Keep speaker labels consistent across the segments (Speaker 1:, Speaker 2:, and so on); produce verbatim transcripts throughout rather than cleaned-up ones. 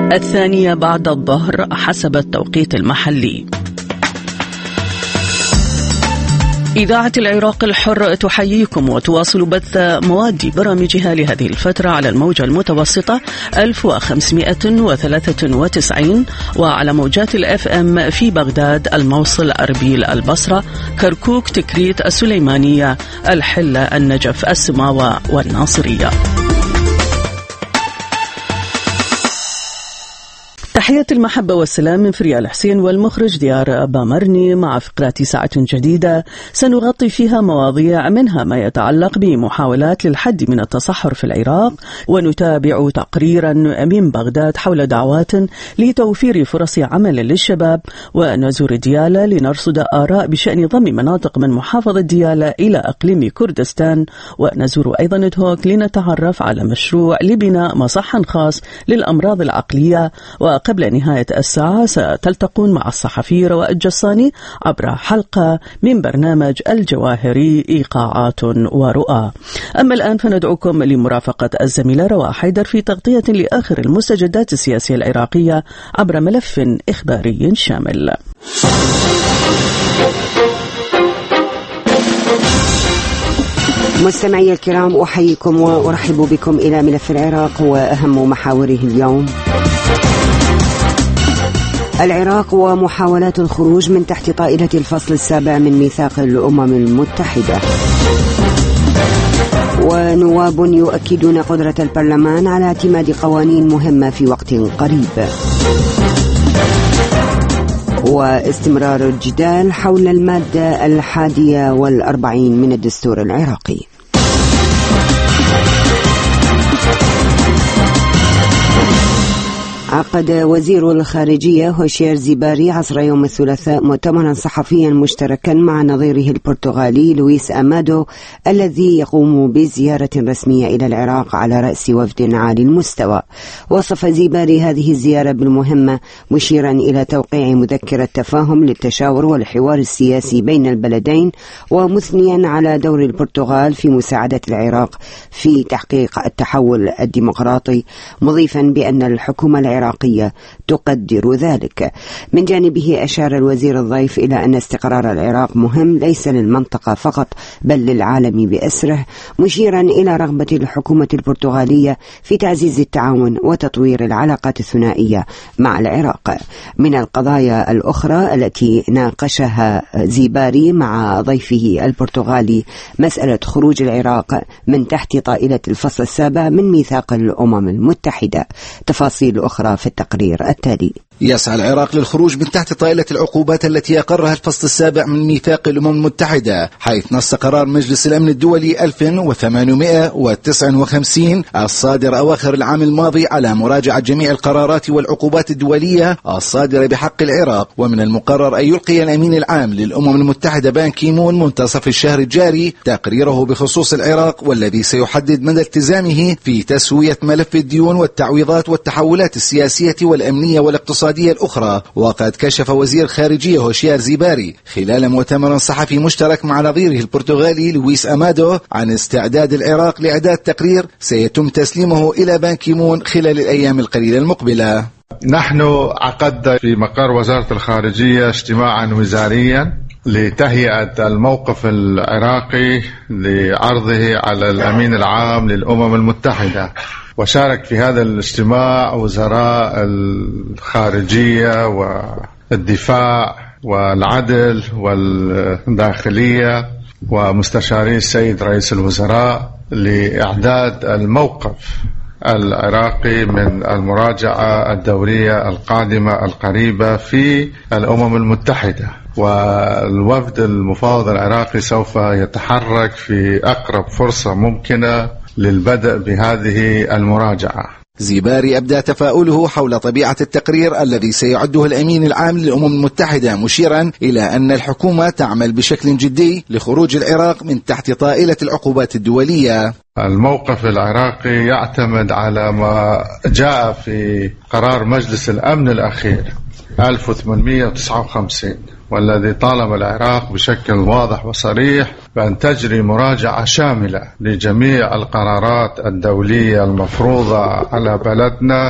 Speaker 1: الثانية بعد الظهر حسب التوقيت المحلي. إذاعة العراق الحر تحييكم وتواصل بث مواد برامجها لهذه الفترة على الموجة المتوسطة ألف وخمسمائة وثلاثة وتسعين وعلى موجات الأف أم في بغداد، الموصل، أربيل، البصرة، كركوك، تكريت، السليمانية، الحلة، النجف، السماوة والناصرية. تحيات المحبة والسلام من فريال حسين والمخرج ديار بامرني، مع فقرات ساعة جديدة سنغطي فيها مواضيع منها ما يتعلق بمحاولات للحد من التصحر في العراق، ونتابع تقريرا من بغداد حول دعوات لتوفير فرص عمل للشباب، ونزور ديالى لنرصد آراء بشأن ضم مناطق من محافظة ديالى إلى إقليم كردستان، ونزور أيضا دهوك لنتعرف على مشروع لبناء مصحة خاص للأمراض العقلية. وقبل نهاية الساعة ستلتقون مع الصحفي رواء الجساني عبر حلقة من برنامج الجواهري إيقاعات ورؤى. أما الآن فندعوكم لمرافقة الزميلة رواء حيدر في تغطية لآخر المستجدات السياسية العراقية عبر ملف إخباري شامل.
Speaker 2: مستمعي الكرام، أحييكم وأرحب بكم إلى ملف العراق وأهم محاوره اليوم. العراق ومحاولات الخروج من تحت طائلة الفصل السابع من ميثاق الأمم المتحدة، ونواب يؤكدون قدرة البرلمان على اعتماد قوانين مهمة في وقت قريب، واستمرار الجدال حول المادة الحادية والأربعين من الدستور العراقي. عقد وزير الخارجية هوشير زيباري عصر يوم الثلاثاء مؤتمرا صحفيا مشتركا مع نظيره البرتغالي لويس أمادو، الذي يقوم بزيارة رسمية إلى العراق على رأس وفد عالي المستوى. وصف زيباري هذه الزيارة بالمهمة، مشيرا إلى توقيع مذكرة تفاهم للتشاور والحوار السياسي بين البلدين، ومثنيا على دور البرتغال في مساعدة العراق في تحقيق التحول الديمقراطي، مضيفا بأن الحكومة العراقية العراقية تقدر ذلك. من جانبه أشار الوزير الضيف إلى أن استقرار العراق مهم ليس للمنطقة فقط بل للعالم بأسره، مشيرا إلى رغبة الحكومة البرتغالية في تعزيز التعاون وتطوير العلاقات الثنائية مع العراق. من القضايا الأخرى التي ناقشها زيباري مع ضيفه البرتغالي مسألة خروج العراق من تحت طائلة الفصل السابع من ميثاق الأمم المتحدة. تفاصيل أخرى في التقرير التالي.
Speaker 3: يسعى العراق للخروج من تحت طائلة العقوبات التي أقرها الفصل السابع من ميثاق الأمم المتحدة، حيث نص قرار مجلس الأمن الدولي ألف وثمانمائة وتسعة وخمسين الصادر أواخر العام الماضي على مراجعة جميع القرارات والعقوبات الدولية الصادرة بحق العراق. ومن المقرر أن يلقي الأمين العام للأمم المتحدة بان كيمون منتصف الشهر الجاري تقريره بخصوص العراق، والذي سيحدد مدى التزامه في تسوية ملف الديون والتعويضات والتحولات السياسية والأمنية والاقتصادية الأخرى. وقد كشف وزير خارجية هوشيار زيباري خلال مؤتمر صحفي مشترك مع نظيره البرتغالي لويس أمادو عن استعداد العراق لإعداد تقرير سيتم تسليمه إلى بان كيمون خلال الأيام القليلة المقبلة.
Speaker 4: نحن عقدنا في مقر وزارة الخارجية اجتماعا وزاريا لتهيئة الموقف العراقي لعرضه على الأمين العام للأمم المتحدة، وشارك في هذا الاجتماع وزراء الخارجية والدفاع والعدل والداخلية ومستشاري السيد رئيس الوزراء لإعداد الموقف العراقي من المراجعة الدورية القادمة القريبة في الأمم المتحدة. والوفد المفاوض العراقي سوف يتحرك في أقرب فرصة ممكنة للبدء بهذه المراجعة.
Speaker 3: زيباري أبدى تفاؤله حول طبيعة التقرير الذي سيعده الأمين العام للأمم المتحدة، مشيرا إلى أن الحكومة تعمل بشكل جدي لخروج العراق من تحت طائلة العقوبات الدولية.
Speaker 4: الموقف العراقي يعتمد على ما جاء في قرار مجلس الأمن الأخير ألف وثمانمائة وتسعة وخمسين، والذي طالب العراق بشكل واضح وصريح بأن تجري مراجعة شاملة لجميع القرارات الدولية المفروضة على بلدنا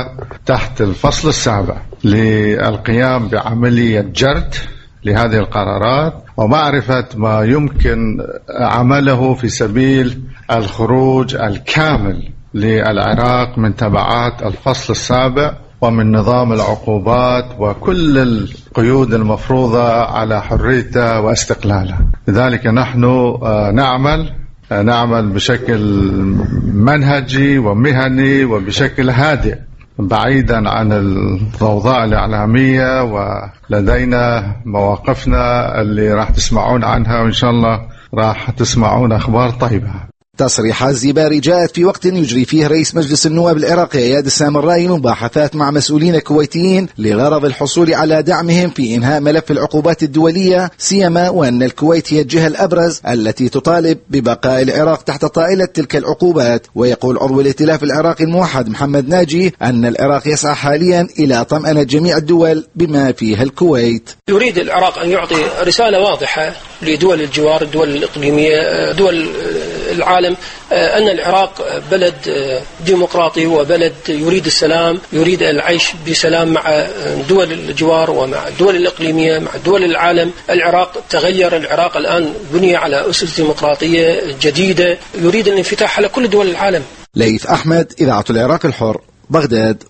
Speaker 4: تحت الفصل السابع للقيام بعملية جرد لهذه القرارات ومعرفة ما يمكن عمله في سبيل الخروج الكامل للعراق من تبعات الفصل السابع ومن نظام العقوبات وكل القيود المفروضة على حريته واستقلاله. لذلك نحن نعمل نعمل بشكل منهجي ومهني وبشكل هادئ بعيدا عن الضوضاء الإعلامية، ولدينا مواقفنا اللي راح تسمعون عنها وإن شاء الله راح تسمعون أخبار طيبة.
Speaker 3: تصريحات زباري جاءت في وقت يجري فيه رئيس مجلس النواب العراقي اياد السامرائي مباحثات مع مسؤولين كويتيين لغرض الحصول على دعمهم في إنهاء ملف العقوبات الدولية، سيما وأن الكويت هي الجهة الأبرز التي تطالب ببقاء العراق تحت طائلة تلك العقوبات. ويقول عضو الائتلاف العراقي الموحد محمد ناجي أن العراق يسعى حاليا إلى طمأنة جميع الدول بما فيها الكويت.
Speaker 5: يريد العراق أن يعطي رسالة واضحة لدول الجوار، الدول الإقليمية، دول العالم، أن العراق بلد ديمقراطي وبلد يريد السلام، يريد العيش بسلام مع دول الجوار ومع الدول الإقليمية مع دول العالم. العراق تغير، العراق الآن بني على أسس ديمقراطية جديدة، يريد الانفتاح على كل دول العالم.
Speaker 3: ليث أحمد، إذاعة العراق الحر، بغداد.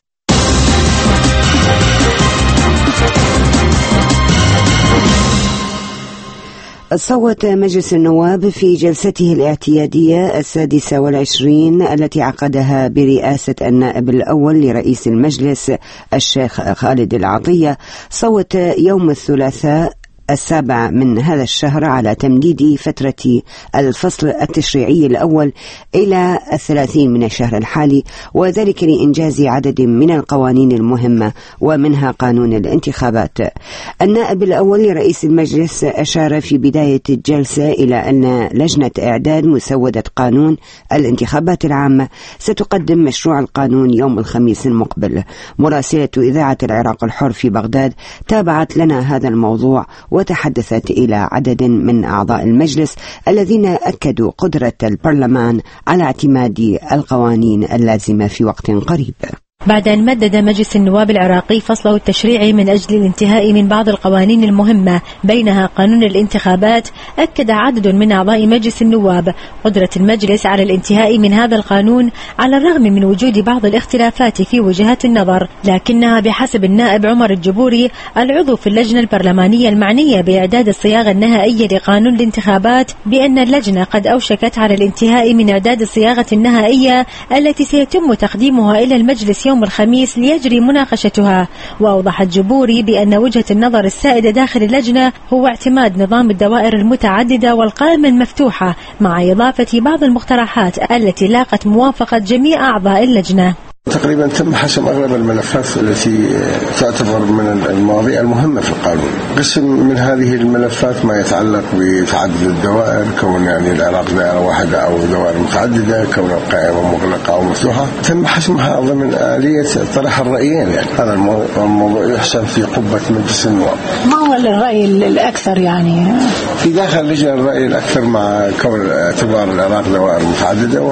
Speaker 2: صوت مجلس النواب في جلسته الاعتيادية السادسة والعشرين التي عقدها برئاسة النائب الأول لرئيس المجلس الشيخ خالد العطية، صوت يوم الثلاثاء السابع من هذا الشهر على تمديد فترة الفصل التشريعي الأول إلى الثلاثين من الشهر الحالي، وذلك لإنجاز عدد من القوانين المهمة ومنها قانون الانتخابات. النائب الأول لرئيس المجلس أشار في بداية الجلسة إلى أن لجنة إعداد مسودة قانون الانتخابات العامة ستقدم مشروع القانون يوم الخميس المقبل. مراسلة إذاعة العراق الحر في بغداد تابعت لنا هذا الموضوع وتحدثت إلى عدد من أعضاء المجلس الذين أكدوا قدرة البرلمان على اعتماد القوانين اللازمة في وقت قريب.
Speaker 6: بعد أن مدد مجلس النواب العراقي فصله التشريعي من أجل الانتهاء من بعض القوانين المهمة بينها قانون الانتخابات، أكد عدد من أعضاء مجلس النواب قدرة المجلس على الانتهاء من هذا القانون على الرغم من وجود بعض الاختلافات في وجهات النظر، لكنها بحسب النائب عمر الجبوري العضو في اللجنة البرلمانية المعنية بإعداد الصياغة النهائية لقانون الانتخابات بأن اللجنة قد أوشكت على الانتهاء من إعداد الصياغة النهائية التي سيتم تقديمها إلى المجلس يوم الخميس ليجري مناقشتها. وأوضح الجبوري بأن وجهة النظر السائدة داخل اللجنة هو اعتماد نظام الدوائر المتعددة والقائمة المفتوحة مع إضافة بعض المقترحات التي لاقت موافقة جميع أعضاء اللجنة.
Speaker 7: تقريبا تم حسم أغلب الملفات التي تعتبر من المواضيع المهمة في القانون. قسم من هذه الملفات ما يتعلق بتعدد الدوائر، كون يعني العراق دائرة واحدة أو دوائر متعددة، كون القائمة مغلقة أو مفتوحة، تم حسمها ضمن آلية طرح الرأيين. يعني هذا الموضوع يحسم في قبة مجلس النواب.
Speaker 8: ما هو الرأي الأكثر يعني
Speaker 7: في داخل اللجنة؟ الرأي الأكثر مع كون اعتبار العراق دوائر متعددة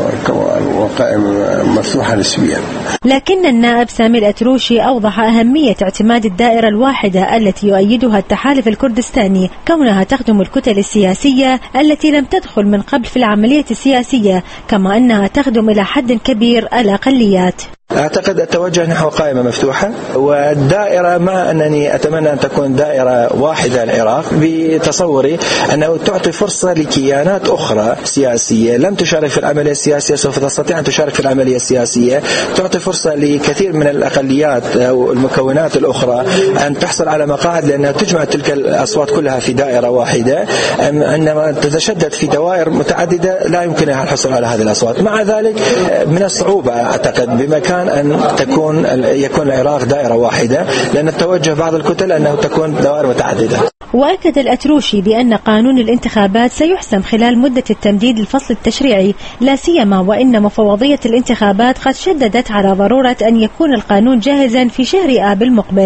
Speaker 7: وقائمة مفتوحة نسبيا.
Speaker 6: لكن النائب سامي الأتروشي أوضح أهمية اعتماد الدائرة الواحدة التي يؤيدها التحالف الكردستاني كونها تخدم الكتل السياسية التي لم تدخل من قبل في العملية السياسية، كما أنها تخدم إلى حد كبير الأقليات.
Speaker 9: أعتقد التوجه نحو قائمة مفتوحة، والدائرة ما أنني أتمنى أن تكون دائرة واحدة العراق، بتصوري أنه تعطي فرصة لكيانات أخرى سياسية لم تشارك في العملية السياسية سوف تستطيع أن تشارك في العملية السياسية، تعطي فرصة لكثير من الأقليات أو المكونات الأخرى أن تحصل على مقاعد لأنها تجمع تلك الأصوات كلها في دائرة واحدة. عندما تتشدد في دوائر متعددة لا يمكنها الحصول على هذه الأصوات. مع ذلك من الصعوبة أعتقد بمكان أن تكون يكون العراق دائرة واحدة، لأن التوجه بعض الكتل أنه تكون دوائر متعددة.
Speaker 6: وأكد الأتروشي بأن قانون الانتخابات سيحسم خلال مدة التمديد الفصل التشريعي، لا سيما وإن مفوضية الانتخابات قد شددت على ضرورة أن يكون القانون جاهزا في شهر آب المقبل.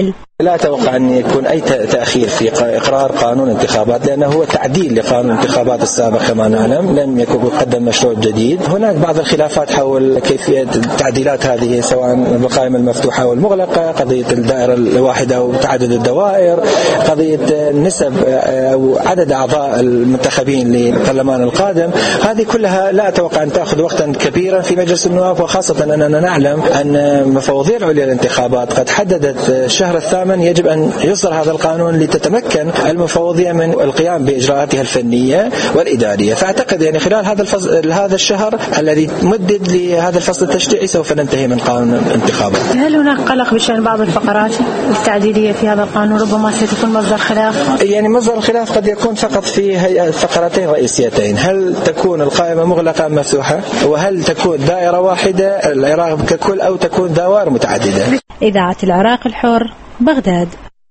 Speaker 9: لا أتوقع أن يكون أي تأخير في إقرار قانون انتخابات، لأنه هو تعديل لقانون الانتخابات السابق كما نعلم، لم يكن قدم مشروع جديد. هناك بعض الخلافات حول كيفية التعديلات هذه، سواء القائمة المفتوحة والمغلقة، قضية الدائرة الواحدة وتعدد الدوائر، قضية النسب أو عدد أعضاء المنتخبين للبرلمان القادم. هذه كلها لا أتوقع أن تأخذ وقتا كبيرا في مجلس النواب، وخاصة أننا نعلم أن مفوضية العليا للانتخابات قد حددت الشهر الثامن يجب أن يصدر هذا القانون لتتمكن المفوضية من القيام بإجراءاتها الفنية والإدارية. فأعتقد يعني خلال هذا الفصل هذا الشهر الذي مدد لهذا الفصل التشريعي سوف ننتهي من قانون الانتخابات.
Speaker 8: هل هناك قلق بشأن بعض الفقرات التعديلية في هذا القانون ربما ستكون مصدر خلاف؟
Speaker 9: يعني مصدر الخلاف قد يكون فقط في فقرتين رئيسيتين: هل تكون القائمة مغلقة أم مفتوحة؟ وهل تكون دائرة واحدة العراق ككل أو تكون دوائر متعددة؟
Speaker 6: إذاعة العراق الحر، بغداد.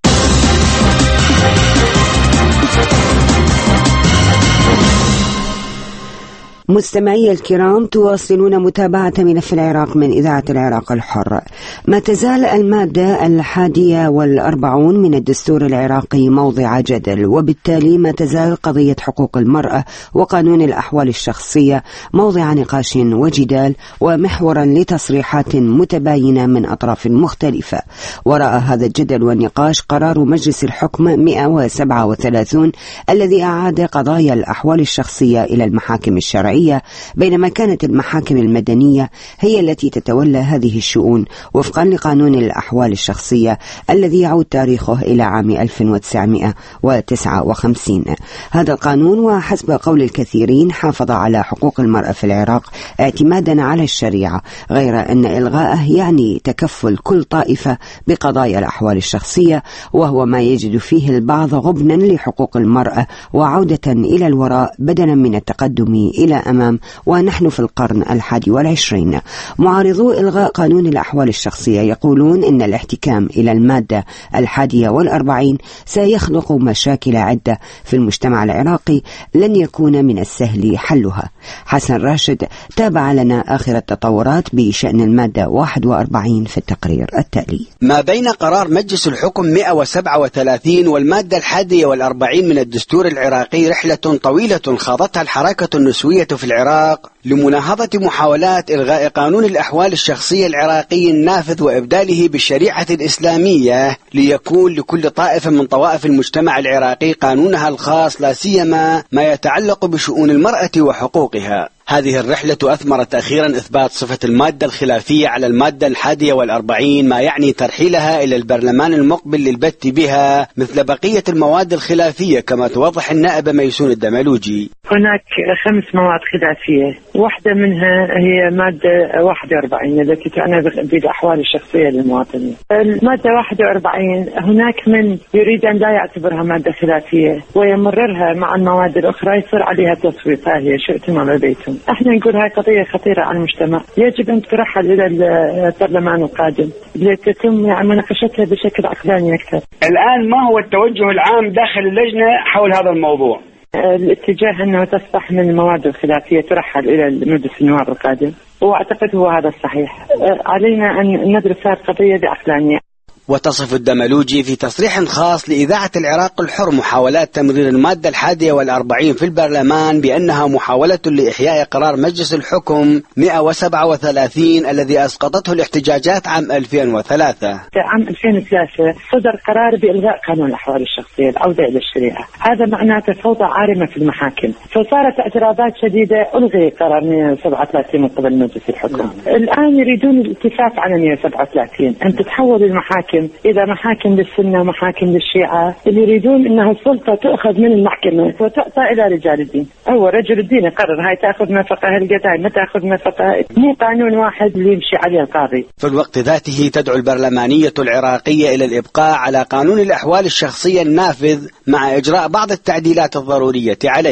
Speaker 2: مستمعي الكرام، تواصلون متابعة ملف العراق من إذاعة العراق الحر. ما تزال المادة الحادية والأربعون من الدستور العراقي موضع جدل، وبالتالي ما تزال قضية حقوق المرأة وقانون الأحوال الشخصية موضع نقاش وجدال ومحورا لتصريحات متباينة من أطراف مختلفة. وراء هذا الجدل والنقاش قرار مجلس الحكم مئة وسبعة وثلاثين الذي أعاد قضايا الأحوال الشخصية إلى المحاكم الشرعية، بينما كانت المحاكم المدنية هي التي تتولى هذه الشؤون وفقا لقانون الأحوال الشخصية الذي يعود تاريخه إلى عام ألف وتسعمئة وتسعة وخمسين. هذا القانون وحسب قول الكثيرين حافظ على حقوق المرأة في العراق اعتمادا على الشريعة، غير أن إلغاءه يعني تكفل كل طائفة بقضايا الأحوال الشخصية، وهو ما يجد فيه البعض غبنا لحقوق المرأة وعودة إلى الوراء بدلا من التقدم إلى أمام، ونحن في القرن الحادي والعشرين. معارضو إلغاء قانون الأحوال الشخصية يقولون إن الاحتكام إلى المادة الحادية والأربعين سيخلق مشاكل عدة في المجتمع العراقي لن يكون من السهل حلها. حسن راشد تابع لنا آخر التطورات بشأن المادة واحد وأربعين في التقرير التالي.
Speaker 10: ما بين قرار مجلس الحكم مئة وسبعة وثلاثين والمادة الحادية والأربعين من الدستور العراقي رحلة طويلة خاضتها الحركة النسوية في العراق لمناهضة محاولات إلغاء قانون الأحوال الشخصية العراقي النافذ وإبداله بالشريعة الإسلامية ليكون لكل طائفة من طوائف المجتمع العراقي قانونها الخاص، لا سيما ما يتعلق بشؤون المرأة وحقوقها. هذه الرحلة أثمرت أخيرا إثبات صفة المادة الخلافية على المادة الحادية والأربعين، ما يعني ترحيلها إلى البرلمان المقبل للبت بها مثل بقية المواد الخلافية، كما توضح النائبة ميسون الدملوجي.
Speaker 11: هناك خمس مواد خلافية، واحدة منها هي مادة واحد وأربعين التي تعنى بالأحوال الشخصية للمواطنين. المادة واحد وأربعين هناك من يريد أن لا يعتبرها مادة خلافية ويمررها مع المواد الأخرى، يصير عليها تصويت، هي شئتم أم أبيتم. احنا نقول هاي قضية خطيرة على المجتمع، يجب ان ترحل الى البرلمان القادم لتتم يعني مناقشتها بشكل عقلاني اكثر.
Speaker 12: الان ما هو التوجه العام داخل اللجنة حول هذا الموضوع؟
Speaker 11: الاتجاه انه تصبح من المواد الخلافية ترحل الى مجلس النواب القادم، واعتقد هو هذا الصحيح. علينا ان ندرس هذه القضية بعقلانية.
Speaker 10: وتصف الدملوجي في تصريح خاص لإذاعة العراق الحر محاولات تمرير المادة الحادية والأربعين في البرلمان بأنها محاولة لإحياء قرار مجلس الحكم مئة وسبعة وثلاثين الذي أسقطته الاحتجاجات عام ألفين وثلاثة.
Speaker 11: عام ألفين وثلاثة صدر قرار بإلغاء قانون الأحوال الشخصية، العودة إلى الشريعة. هذا معناته فوضى عارمة في المحاكم، فصارت اعتراضات شديدة، ألغي قرار مئة وسبعة وثلاثين من قبل مجلس الحكم. الآن يريدون الاتفاق على مئة وسبعة وثلاثين، أن تتحول المحاكم إذا محاكم للسنة ومحاكم للشيعة. اللي يريدون إنها السلطة تأخذ من المحكمة وتعطى إلى رجال الدين. هو رجل الدين يقرر هاي تأخذ نفقة، هالقضاء ما تأخذ نفقة، مو قانون واحد اللي يمشي عليه القاضي.
Speaker 10: في الوقت ذاته تدعو البرلمانية العراقية إلى الإبقاء على قانون الأحوال الشخصية النافذ مع إجراء بعض التعديلات الضرورية عليه.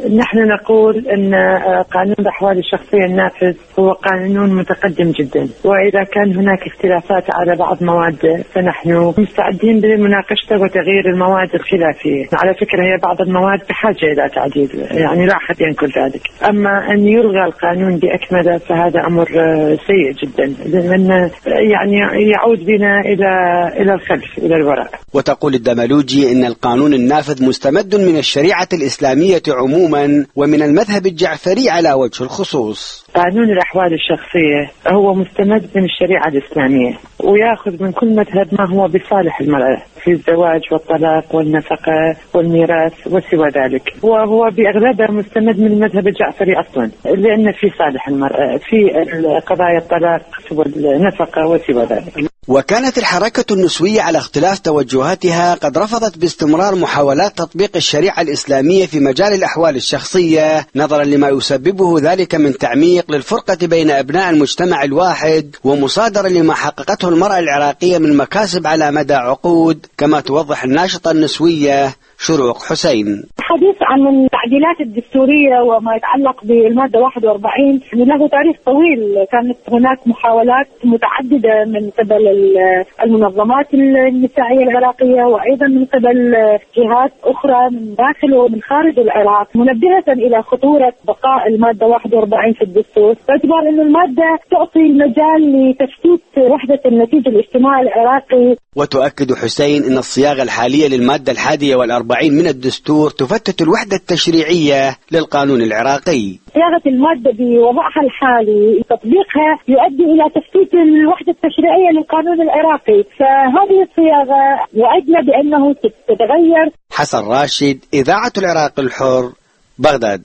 Speaker 11: نحن نقول أن قانون الأحوال الشخصية النافذ هو قانون متقدم جدا، وإذا كان هناك اختلافات على بعض مواد فنحن مستعدين لمناقشته وتغيير المواد الخلافية. على فكرة هي بعض المواد بحاجة إلى تعديل، يعني لا أحد ينكر ذلك. أما أن يلغى القانون بأكمله فهذا أمر سيء جدا، لأن يعني يعود بنا إلى إلى الخلف، إلى الوراء.
Speaker 10: وتقول الدملوجي إن القانون النافذ مستمد من الشريعة الإسلامية عموما ومن المذهب الجعفري على وجه الخصوص.
Speaker 11: قانون الأحوال الشخصية هو مستمد من الشريعة الإسلامية، ويأخذ من كل مذهب ما هو بصالح المرأة في الزواج والطلاق والنفقة والميراث وسوى ذلك، وهو بأغلبه مستمد من المذهب الجعفري أصلا، لأن في صالح المرأة في قضايا الطلاق والنفقة وسوى ذلك.
Speaker 10: وكانت الحركة النسوية على اختلاف توجهاتها قد رفضت باستمرار محاولات تطبيق الشريعة الإسلامية في مجال الأحوال الشخصية، نظرا لما يسببه ذلك من تعميق للفرقة بين أبناء المجتمع الواحد، ومصادرة لما حققته المرأة العراقية من مكاسب على مدى عقود، كما توضح الناشطة النسوية شروق حسين.
Speaker 13: الحديث عن التعديلات الدستورية وما يتعلق بالمادة واحد وأربعين له تاريخ طويل. كانت هناك محاولات متعددة من قبل المنظمات النسائية العراقية وأيضا من قبل جهات أخرى من داخل ومن خارج العراق، منبهة إلى خطورة بقاء المادة واحد وأربعين في الدستور، باعتبار أن المادة تعطي المجال لتشتيت وحدة النسيج الاجتماعي العراقي.
Speaker 10: وتؤكد حسين أن الصياغة الحالية للمادة الحادية والأربعين من الدستور تفتت الوحدة التشريعية للقانون العراقي.
Speaker 13: صياغة المادة بوضعها الحالي تطبيقها يؤدي إلى تفتيت الوحدة التشريعية للقانون العراقي، فهذه الصياغة وعدنا بأنه تتغير.
Speaker 10: حسن راشد، إذاعة العراق الحر، بغداد.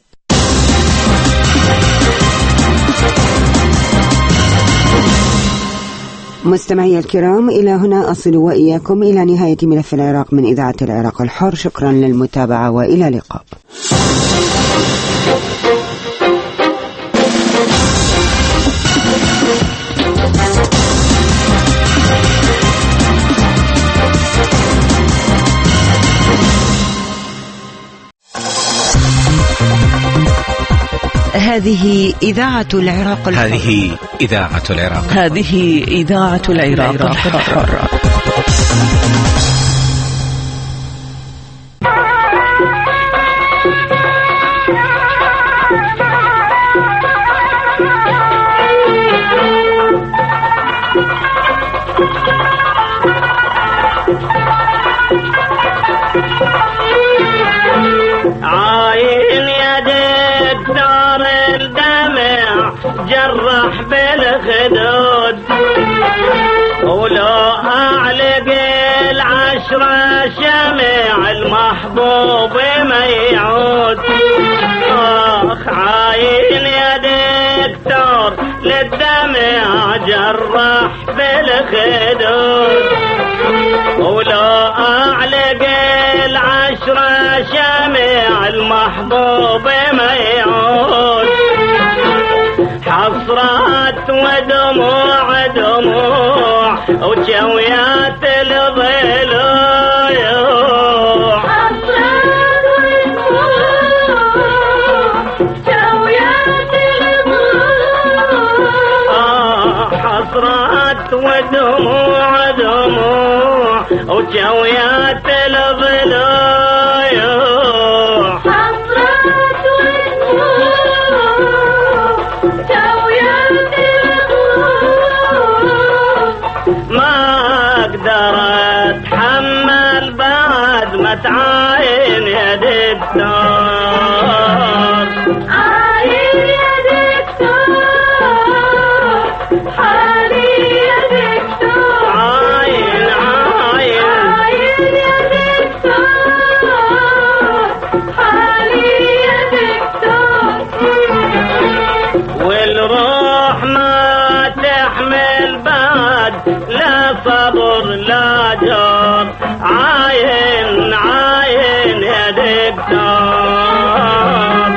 Speaker 2: مستمعي الكرام، إلى هنا أصل وإياكم إلى نهاية ملف العراق من إذاعة العراق الحر. شكرا للمتابعة وإلى اللقاء.
Speaker 14: هذه إذاعة العراق الحر.
Speaker 15: هذه إذاعة العراق.
Speaker 1: هذه إذاعة العراق الحر.
Speaker 16: عاين يا دكتور الدمع جرح بالخدود، ولو أعلق العشرة شمع المحبوب ما يعود. آخ عاين يا دكتور للدمع جرح بالخدود، ولو أعلق العشرة شمع المحبوب ما يعود. حصرات ودموع دموع وجويات الضلوع، حصرات ودموع جويات الضلوع. آه حصرات ودموع دموع وجويات الضلوع. تعاين يا دكتور، عاين يا دكتور، حالي يا دكتور، عاين عاين عاين يا دكتور، حالي يا دكتور. والروح ما تحمل بعد لا صبر لا جار، عاين عاين يا دكتور.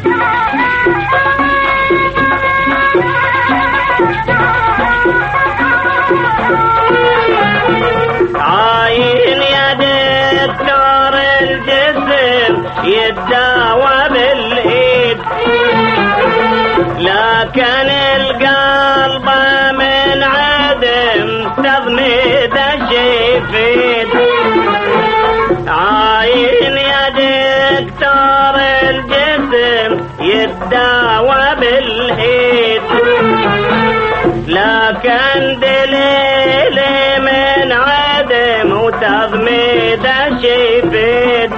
Speaker 16: عاين يا دكتور الجسم يتداوى بال ليلي من عدم وتضميد شفيت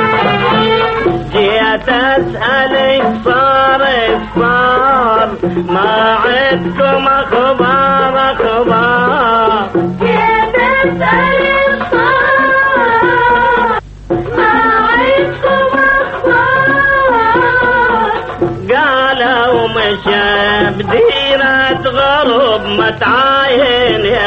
Speaker 16: جيت أسألك صار صار ما عدكم أخبار أخبار جيت أسألك صار ما عدكم أخبار قالوا مش بديرة غرب ما تعاين يا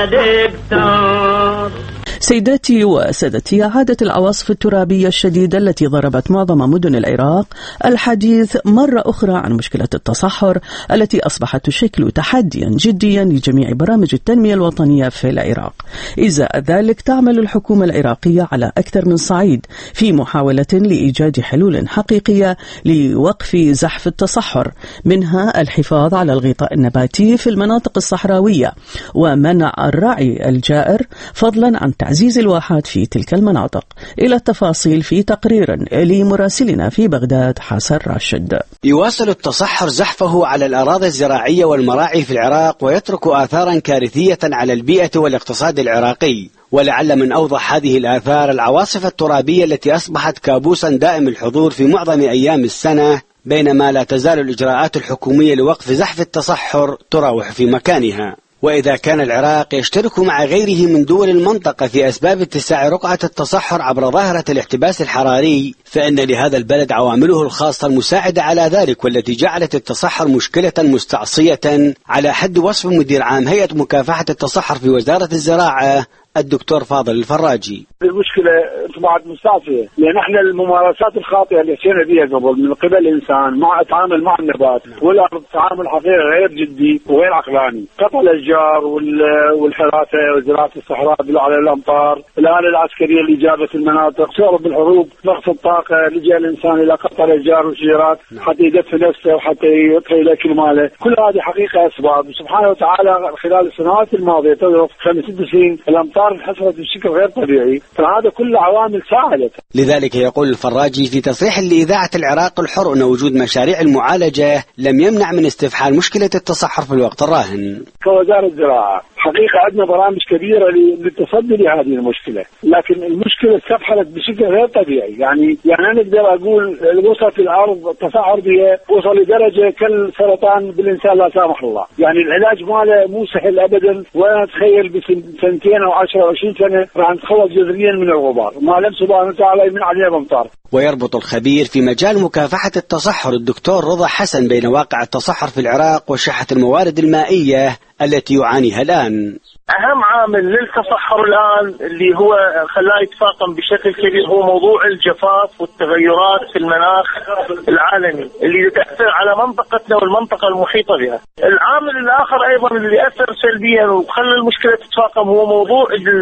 Speaker 16: دكتور.
Speaker 1: سيداتي وسادتي، عادت العواصف الترابية الشديدة التي ضربت معظم مدن العراق الحديث مرة أخرى عن مشكلة التصحر التي أصبحت تشكل تحديا جديا لجميع برامج التنمية الوطنية في العراق. إزاء ذلك تعمل الحكومة العراقية على أكثر من صعيد في محاولة لإيجاد حلول حقيقية لوقف زحف التصحر، منها الحفاظ على الغطاء النباتي في المناطق الصحراوية ومنع الرعي الجائر، فضلا عن تعزيز الواحات في تلك المناطق. إلى التفاصيل في تقرير لمراسلنا في بغداد حسن راشد.
Speaker 10: يواصل التصحر زحفه على الأراضي الزراعية والمراعي في العراق ويترك آثارا كارثية على البيئة والاقتصاد العراقي، ولعل من أوضح هذه الآثار العواصف الترابية التي أصبحت كابوسا دائم الحضور في معظم أيام السنة، بينما لا تزال الإجراءات الحكومية لوقف زحف التصحر تراوح في مكانها. وإذا كان العراق يشترك مع غيره من دول المنطقة في أسباب اتساع رقعة التصحر عبر ظاهرة الاحتباس الحراري، فإن لهذا البلد عوامله الخاصة المساعدة على ذلك، والتي جعلت التصحر مشكلة مستعصية على حد وصف مدير عام هيئة مكافحة التصحر في وزارة الزراعة الدكتور فاضل الفراجي.
Speaker 12: المشكلة بعد مستعصية، لأن احنا الممارسات الخاطئة اللي سينا بها قبل من قبل الإنسان مع التعامل مع النبات والأرض تعامل حقيقي غير جدي وغير عقلاني، قطع الأشجار والحراثة وزراعة الصحراء على الأمطار، الآلة العسكرية اللي جابت المناطق، سبب الحروب، نقص الطاقة، لجأ الإنسان إلى قطع الأشجار والشجرات حتى يدفي نفسه وحتى يطهي الأكل ماله، كل هذه حقيقة أسباب. سبحانه وتعالى خلال السنوات الماضية تضرب خمس ست سنين الأمطار انحسرت بشكل غير طبيعي، فهذا كل عوامل ساعدت.
Speaker 10: لذلك يقول الفراجي في تصريح لإذاعة العراق الحر أن وجود مشاريع المعالجة لم يمنع من استفحال مشكلة التصحر في الوقت الراهن.
Speaker 12: كوزارة الزراعة حقيقة عندنا برامج كبيرة للتصدي لهذه المشكلة، لكن المشكلة استفحلت بشكل غير طبيعي. يعني يعني أنا أقدر أقول وصلت الأرض التصحر بها وصل لدرجة كالسرطان بالإنسان لا سامح الله، يعني العلاج ماله مو سهل أبدا، وأنا أتخيل بسنتين أو عشرة أو عشرين سنة راح نتخلص جذريا من الغبار، ما لم سبحانه وتعالى من علينا بمطار.
Speaker 10: ويربط الخبير في مجال مكافحة التصحر الدكتور رضا حسن بين واقع التصحر في العراق وشحة الموارد المائية التي يعانيها الآن.
Speaker 17: أهم عامل للتصحر الآن اللي هو خلاه يتفاقم بشكل كبير هو موضوع الجفاف والتغيرات في المناخ العالمي اللي تأثر على منطقتنا والمنطقة المحيطة بها. العامل الآخر أيضا اللي أثر سلبيا وخلى المشكلة تتفاقم هو موضوع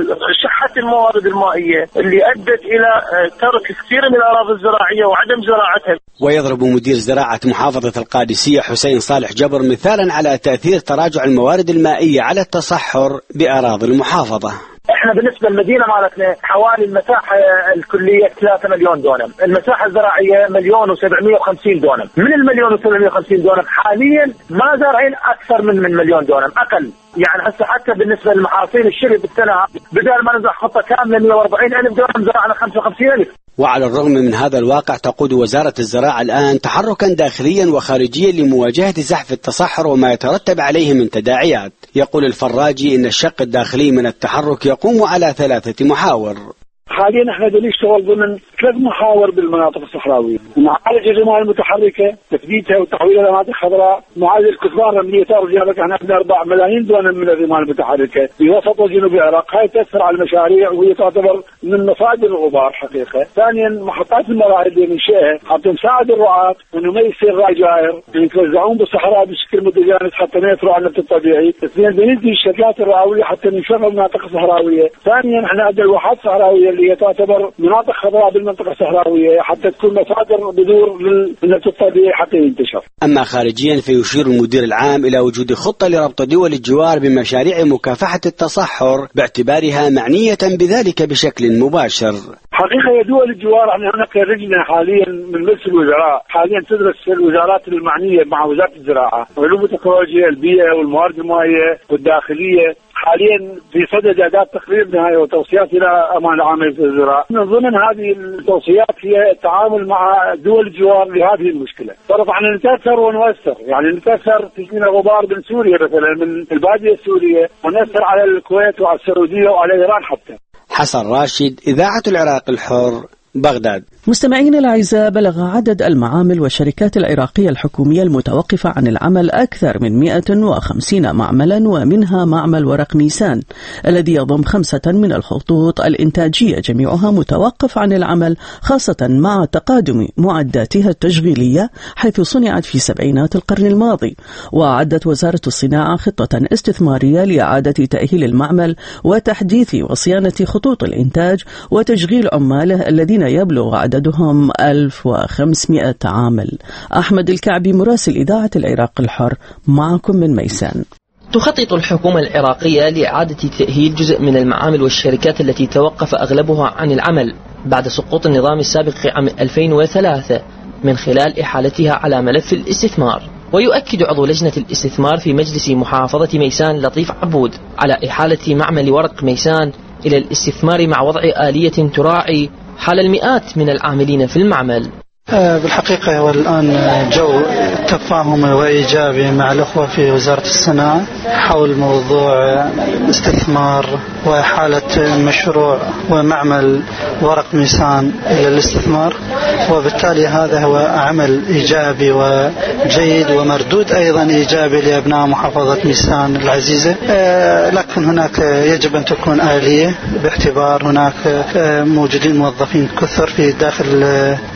Speaker 17: شحة الموارد المائية اللي أدت إلى ترك كثير من الأراضي الزراعية وعدم زراعتها.
Speaker 10: ويضرب مدير زراعة محافظة القادسية حسين صالح جبر مثالا على تأثير تراجع الموارد المائية على التصحر بأراضي المحافظة.
Speaker 17: احنا بالنسبه للمدينه مالتنا حوالي المساحه الكليه ثلاثة مليون دونم، المساحه الزراعيه مليون وسبعمية وخمسين دونم، من المليون وسبعمية وخمسين دونم حاليا ما زارعين اكثر من من مليون دونم اقل، يعني هسه حتى بالنسبه للمحاصيل الشري بالسنه بدل ما نزرع خطه كامله مئة وأربعين ألف دونم زرعنا خمسة وخمسين ألف.
Speaker 10: وعلى الرغم من هذا الواقع تقود وزارة الزراعة الآن تحركا داخليا وخارجيا لمواجهة زحف التصحر وما يترتب عليه من تداعيات. يقول الفراجي إن الشق الداخلي من التحرك يقوم على ثلاثة محاور.
Speaker 12: حاليا احنا بدنا نشتغل ضمن ثلاث محاور بالمناطق الصحراويه، معالجه الرمال المتحركه، تثبيتها وتحويلها لمناطق خضراء، معالجه الكثبان الرمليه ترجع لك احنا عندنا أربعة ملايين دونم من الرمال المتحركه في وسط وجنوب العراق، هاي تاثر على المشاريع وهي تعتبر من مصادر الغبار حقيقه. ثانيا محطات المراعي اللي بننشئها حتى نساعد الرعاة انه ما يصير رعي جائر، يعني يتوزعون بالصحراء بشكل متجانس حتى ما ياثروا على النبت الطبيعي. اثنين بندي الشتلات الرعويه حتى نشغل المناطق الصحراويه. ثانيا احنا عندنا الواحات الصحراويه اللي هي تعتبر مناطق خضراء بالمنطقة الصحراوية حتى تكون مصادر بذور للنبت الطبيعي حتى ينتشر.
Speaker 10: أما خارجيا فيشير المدير العام إلى وجود خطة لربط دول الجوار بمشاريع مكافحة التصحر باعتبارها معنية بذلك بشكل مباشر.
Speaker 12: حقيقة يا دول الجوار احنا هناك لجنة حاليا من مجلس الوزراء حاليا تدرس الوزارات المعنية مع وزارة الزراعة وعلوم التكنولوجيا البيئة والموارد المائية والداخلية حاليا في صدد اعداد تقرير نهائي وتوصيات الى امان العامل في الزراعه. من ضمن هذه التوصيات هي التعامل مع دول الجوار لهذه المشكله. طبعا نتاثر ونؤثر، يعني نتاثر تجينا غبار من سوريا مثلا من الباديه السوريه ونأثر على الكويت وعلى السعوديه وعلى ايران حتى.
Speaker 10: حسن راشد، إذاعة العراق الحر، بغداد.
Speaker 1: مستمعين الأعزاء، بلغ عدد المعامل والشركات العراقية الحكومية المتوقفة عن العمل أكثر من مئة وخمسين معملا، ومنها معمل ورق ميسان الذي يضم خمسة من الخطوط الإنتاجية جميعها متوقف عن العمل، خاصة مع تقادم معداتها التشغيلية حيث صنعت في سبعينات القرن الماضي. وأعدت وزارة الصناعة خطة استثمارية لإعادة تأهيل المعمل وتحديث وصيانة خطوط الإنتاج وتشغيل عماله الذين يبلغ عددهم ألف وخمسمئة عامل. أحمد الكعبي، مراسل إذاعة العراق الحر، معكم من ميسان.
Speaker 18: تخطط الحكومة العراقية لإعادة تأهيل جزء من المعامل والشركات التي توقف أغلبها عن العمل بعد سقوط النظام السابق عام ألفين وثلاثة من خلال إحالتها على ملف الاستثمار. ويؤكد عضو لجنة الاستثمار في مجلس محافظة ميسان لطيف عبود على إحالة معمل ورق ميسان إلى الاستثمار مع وضع آلية تراعي حال المئات من العاملين في المعمل.
Speaker 19: بالحقيقة والآن جو تفاهم وإيجابي مع الأخوة في وزارة الصناعة حول موضوع استثمار وحالة مشروع ومعمل ورق ميسان إلى الاستثمار، وبالتالي هذا هو عمل إيجابي وجيد ومردود أيضا إيجابي لأبناء محافظة ميسان العزيزة. لكن هناك يجب أن تكون آلية باعتبار هناك موجودين موظفين كثر في داخل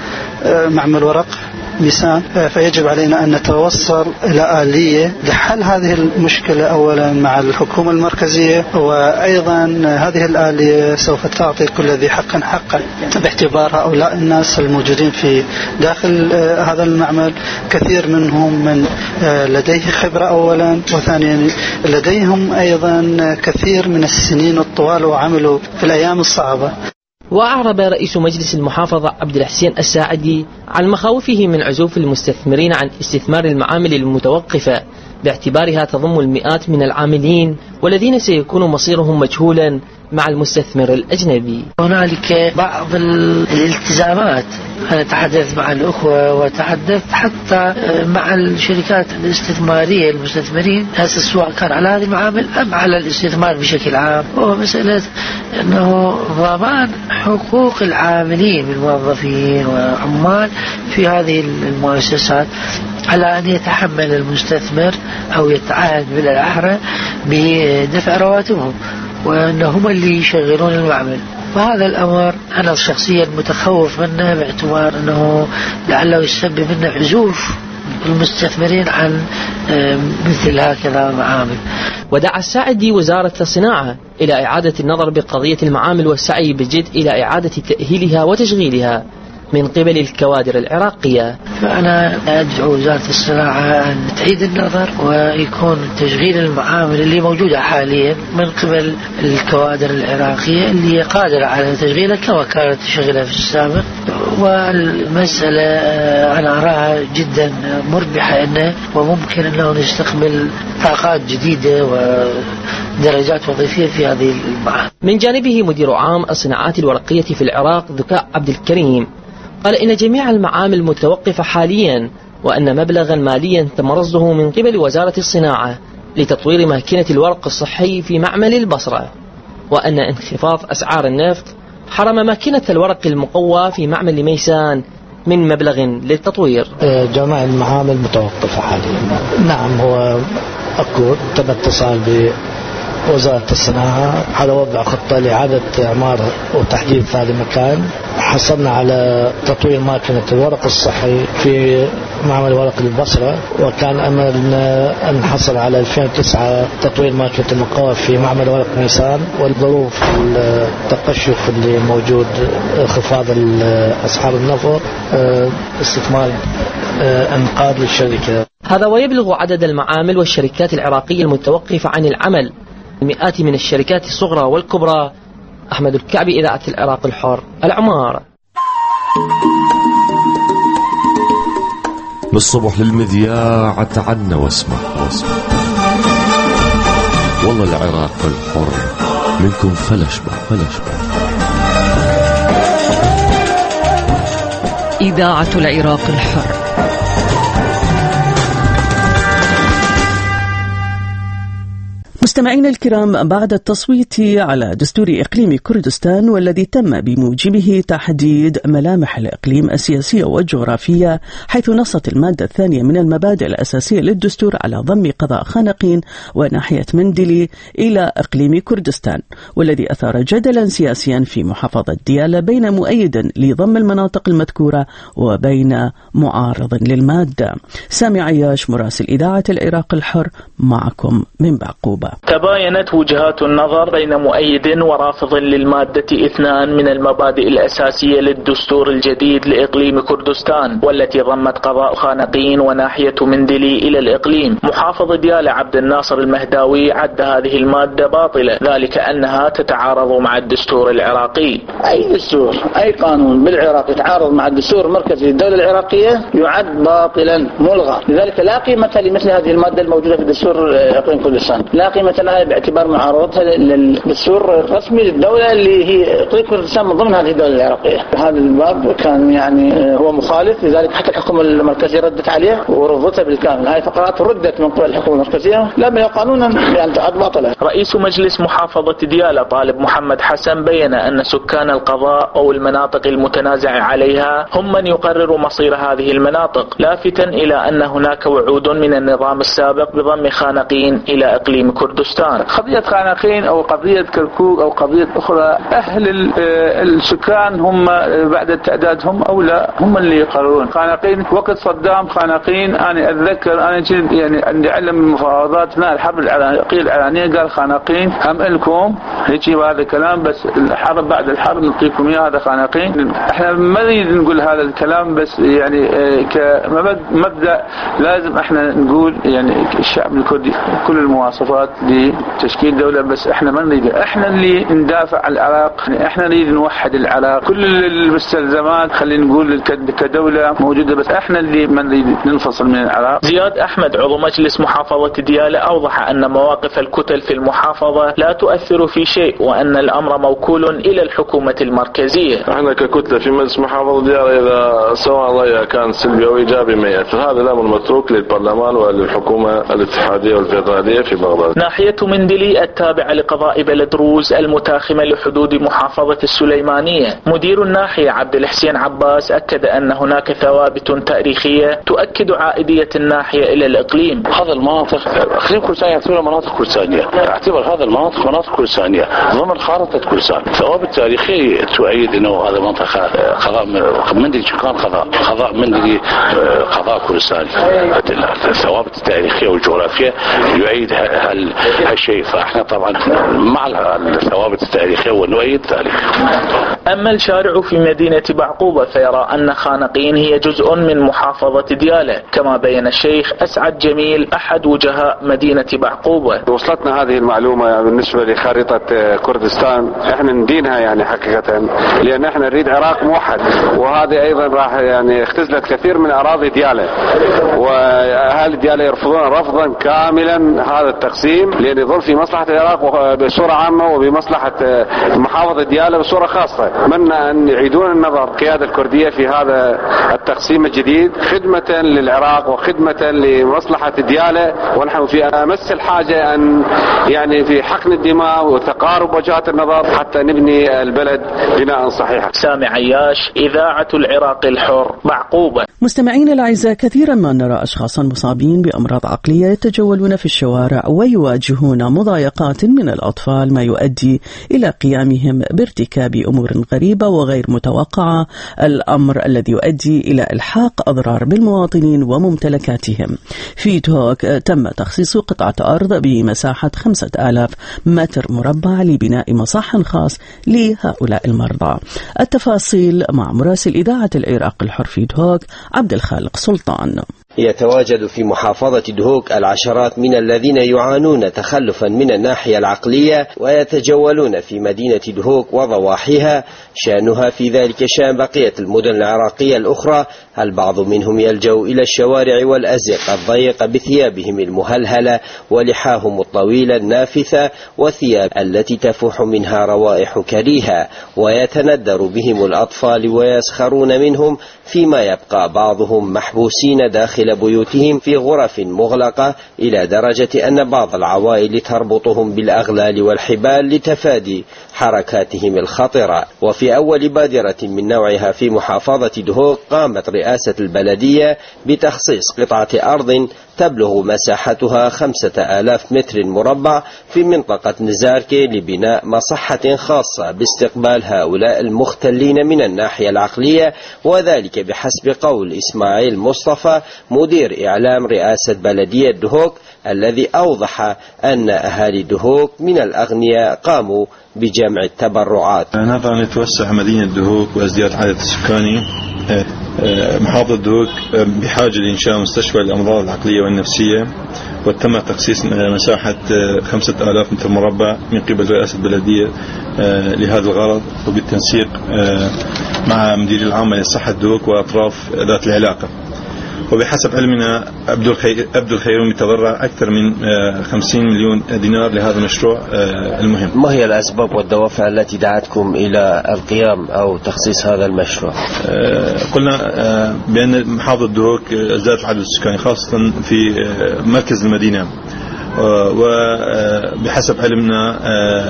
Speaker 19: معمل ورق ميسان، فيجب علينا أن نتوصل إلى آلية لحل هذه المشكلة أولا مع الحكومة المركزية، وأيضا هذه الآلية سوف تعطي كل ذي حق حقا باعتبار هؤلاء الناس الموجودين في داخل هذا المعمل كثير منهم من لديه خبرة أولا، وثانيا لديهم أيضا كثير من السنين الطوال وعملوا في الأيام الصعبة.
Speaker 18: وأعرب رئيس مجلس المحافظة عبد الحسين الساعدي عن مخاوفه من عزوف المستثمرين عن استثمار المعامل المتوقفة باعتبارها تضم المئات من العاملين والذين سيكون مصيرهم مجهولا مع المستثمر الأجنبي.
Speaker 20: هنالك بعض الالتزامات، أنا تحدثت مع الأخوة وتحدثت حتى مع الشركات الاستثمارية المستثمرين، سواء كان على هذه المعامل أم على الاستثمار بشكل عام، وهو مسألة أنه ضمان حقوق العاملين من موظفين وعمال في هذه المؤسسات على أن يتحمل المستثمر أو يتعهد بالأحرى بدفع رواتبهم، وأنهم اللي يشغلون المعمل. وهذا الأمر أنا شخصيا متخوف منه باعتبار أنه لعله يسبب لنا عزوف المستثمرين عن مثل هكذا معامل.
Speaker 18: ودعا الساعدي وزارة الصناعة إلى إعادة النظر بقضية المعامل والسعي بجد إلى إعادة تأهيلها وتشغيلها من قبل الكوادر العراقية.
Speaker 20: فأنا أدعو وزارة الصناعة أن تعيد النظر ويكون تشغيل المعامل اللي موجودة حاليا من قبل الكوادر العراقية اللي قادرة على تشغيلها كما كانت تشغيلها في السابق. والمسألة أنا أراها جدا مربحة إنه وممكن أنه نستقبل طاقات جديدة ودرجات وظيفية في هذه المعامل.
Speaker 18: من جانبه مدير عام الصناعات الورقية في العراق ذكاء عبد الكريم قال إن جميع المعامل متوقفة حاليا، وأن مبلغا ماليا تم رصده من قبل وزارة الصناعة لتطوير ماكينة الورق الصحي في معمل البصرة، وأن انخفاض أسعار النفط حرم ماكينة الورق المقوى في معمل ميسان من مبلغ للتطوير.
Speaker 21: جميع المعامل متوقفة حاليا. نعم، هو أكو تم اتصال بوزارة الصناعة على وضع خطة لإعادة إعمار وتحديث هذا المكان. حصلنا على تطوير ماكينة الورق الصحي في معمل ورق البصرة، وكان أملنا أن نحصل على ألفين وتسعة تطوير ماكينة المقاوة في معمل ورق ميسان. والظروف التقشف اللي موجود، انخفاض أسعار النفط، استثمار انقاذ للشركة.
Speaker 18: هذا ويبلغ عدد المعامل والشركات العراقية المتوقفة عن العمل المئات من الشركات الصغرى والكبرى أحمد الكعبي، إذاعة العراق الحر، العمارة.
Speaker 4: بالصبح للمذياع تعنا واسمع واسمع والله العراق الحر منكم فلشبع فلشبع.
Speaker 14: إذاعة العراق الحر.
Speaker 1: مستمعينا الكرام، بعد التصويت على دستور إقليم كردستان والذي تم بموجبه تحديد ملامح الإقليم السياسية والجغرافية، حيث نصت المادة الثانية من المبادئ الأساسية للدستور على ضم قضاء خانقين وناحية مندلي إلى إقليم كردستان، والذي أثار جدلا سياسيا في محافظة ديالى بين مؤيد لضم المناطق المذكورة وبين معارض للمادة. سامي عياش، مراسل إذاعة العراق الحر، معكم من بعقوبة.
Speaker 22: تباينت وجهات النظر بين مؤيد ورافض للمادة اثنان من المبادئ الأساسية للدستور الجديد لإقليم كردستان، والتي ضمت قضاء خانقين وناحية مندلي إلى الإقليم. محافظ ديالى عبد الناصر المهداوي عد هذه المادة باطلة، ذلك أنها تتعارض مع الدستور العراقي.
Speaker 23: أي دستور أي قانون بالعراق يتعارض مع الدستور المركزي للدولة العراقية يعد باطلا ملغى، لذلك لا قيمة لمثل هذه المادة الموجودة في دستور إقليم كردستان، لا قيمة لها باعتبار معارضتها للدستور الرسمي للدولة اللي هي إقليم كردستان من ضمن هذه الدولة العراقية. هذا الباب كان يعني هو مخالف، لذلك حتى الحكومة المركزية ردت عليه ورفضتها بالكامل. هذه فقرات ردت من قبل الحكومة المركزية لم قانونا يعني تعد باطلة.
Speaker 22: رئيس مجلس محافظة ديالى طالب محمد حسن بين أن سكان القضاء أو المناطق المتنازع عليها هم من يقرروا مصير هذه المناطق، لافتا إلى أن هناك وعود من النظام السابق بضم خانقين إلى إقليم كردستان.
Speaker 24: قضية خانقين أو قضية كركوك أو قضية أخرى، أهل السكان هم بعد تعدادهم أو لا هم اللي يقررون. خانقين وقت صدام خانقين، أنا أتذكر أنا جد يعني عندي علم من مفاوضات أثناء الحرب العراقية الإيرانية قال خانقين هم لكم هيجي هذا الكلام، بس الحرب بعد الحرب نعطيكم إياه هذا خانقين. إحنا ما نريد نقول هذا الكلام، بس يعني كمبدأ لازم إحنا نقول يعني الشعب الكردي كل المواصفات لتشكيل دولة، بس احنا ما نريد، احنا اللي ندافع عن العراق، احنا نريد نوحد العراق. كل المستلزمات خلينا نقول كدولة موجودة، بس احنا اللي ما نريد ننفصل من العراق.
Speaker 22: زياد أحمد عضو مجلس محافظة ديالى أوضح أن مواقف الكتل في المحافظة لا تؤثر في شيء، وأن الأمر موكول إلى الحكومة المركزية.
Speaker 25: احنا ككتلة في مجلس محافظة ديالى إذا سواء رأيها كان سلبي أو إيجابي ما يأثر، هذا الأمر متروك للبرلمان وللحكومة الاتحادية والفيدرالية في بغداد.
Speaker 22: ناحية مندلي التابعة لقضاء بلد روز المتاخمة لحدود محافظة السليمانية، مدير الناحية عبد الحسين عباس أكد أن هناك ثوابت تاريخية تؤكد عائدية الناحية إلى الإقليم.
Speaker 26: هذا المناطق إقليم كردستان يعتبر مناطق كردستانية، يعتبر هذا المناطق مناطق كردستانية ضمن خارطة كردستان. ثوابت تاريخية تؤيد أنه هذا منطقة قضاء مندلي كان قضاء قضاء مندلي قضاء كردستاني. الثوابت التاريخية والجغرافية يؤيد هالشيء، فاحنا طبعا مع الثوابت التاريخية ونؤيد ذلك.
Speaker 22: أما الشارع في مدينة بعقوبة فيرى أن خانقين هي جزء من محافظة ديالى، كما بين الشيخ أسعد جميل أحد وجهاء مدينة بعقوبة.
Speaker 27: وصلتنا هذه المعلومة يعني بالنسبة لخريطة كردستان احنا ندينها يعني حقيقة، لأن احنا نريد عراق موحد، وهذه أيضا راح يعني اختزلت كثير من أراضي ديالى، وأهل ديالى يرفضون رفضا كاملا هذا التقسيم، لأن يظل في مصلحة العراق بصورة عامة وبمصلحة محافظة ديالى بصورة خاصة. أتمنى أن يعيدون النظر القيادة الكردية في هذا التقسيم الجديد خدمة للعراق وخدمة لمصلحة ديالى، ونحن في أمس الحاجة أن يعني في حقن الدماء وتقارب وجهات النظر حتى نبني البلد بناء صحيحا.
Speaker 22: سامي عياش، إذاعة العراق الحر، بعقوبة.
Speaker 1: مستمعين الأعزاء، كثيرا ما نرى أشخاصا مصابين بأمراض عقلية يتجولون في الشوارع ويواجهون مضايقات من الأطفال، ما يؤدي إلى قيامهم بارتكاب أمور غريبة وغير متوقعة، الأمر الذي يؤدي إلى إلحاق أضرار بالمواطنين وممتلكاتهم. في توك تم تخصيص قطعة أرض بمساحة خمسة آلاف متر مربع لبناء مصح خاص لهؤلاء المرضى. التفاصيل مع مراسل إذاعة العراق الحر في توك عبد الخالق سلطان.
Speaker 3: يتواجد في محافظة دهوك العشرات من الذين يعانون تخلفا من الناحية العقلية ويتجولون في مدينة دهوك وضواحيها، شأنها في ذلك شأن بقية المدن العراقية الأخرى. البعض منهم يلجأ إلى الشوارع والأزقة الضيقة بثيابهم المهلهلة ولحاهم الطويلة النافثة وثياب التي تفوح منها روائح كريهة، ويتندر بهم الأطفال ويسخرون منهم، فيما يبقى بعضهم محبوسين داخل بيوتهم في غرف مغلقة، إلى درجة أن بعض العوائل تربطهم بالأغلال والحبال لتفادي حركاتهم الخطرة. وفي أول بادرة من نوعها في محافظة دهوك قامت رئاسة البلدية بتخصيص قطعة أرض تبلغ مساحتها خمسة آلاف متر مربع في منطقة نزاركي لبناء مصحة خاصة باستقبال هؤلاء المختلين من الناحية العقلية، وذلك بحسب قول إسماعيل مصطفى مدير إعلام رئاسة بلدية دهوك، الذي أوضح أن أهالي دهوك من الأغنياء قاموا بجمع التبرعات.
Speaker 5: نظرا لتوسع مدينة دهوك وازدياد عدد السكاني، محافظة دهوك بحاجة لإنشاء مستشفى للأمراض العقلية والنفسية، وتم تخصيص مساحة خمسة آلاف متر مربع من قبل رئاسة البلدية لهذا الغرض، وبالتنسيق مع مدير العام لصحة دهوك وأطراف ذات العلاقة. وبحسب علمنا أبدو الخيرومي تضرع أكثر من خمسين مليون دينار لهذا المشروع المهم.
Speaker 3: ما هي الأسباب والدوافع التي دعتكم إلى القيام أو تخصيص هذا المشروع؟
Speaker 5: قلنا بأن محافظة دهوك ازداد العدد السكاني خاصة في مركز المدينة، وبحسب علمنا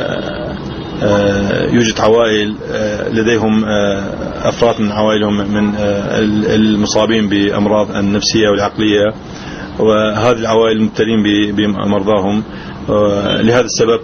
Speaker 5: يوجد عوائل لديهم أفراد من عوائلهم من المصابين بأمراض النفسية والعقلية، وهذه العوائل مبتلين بمرضاهم. لهذا السبب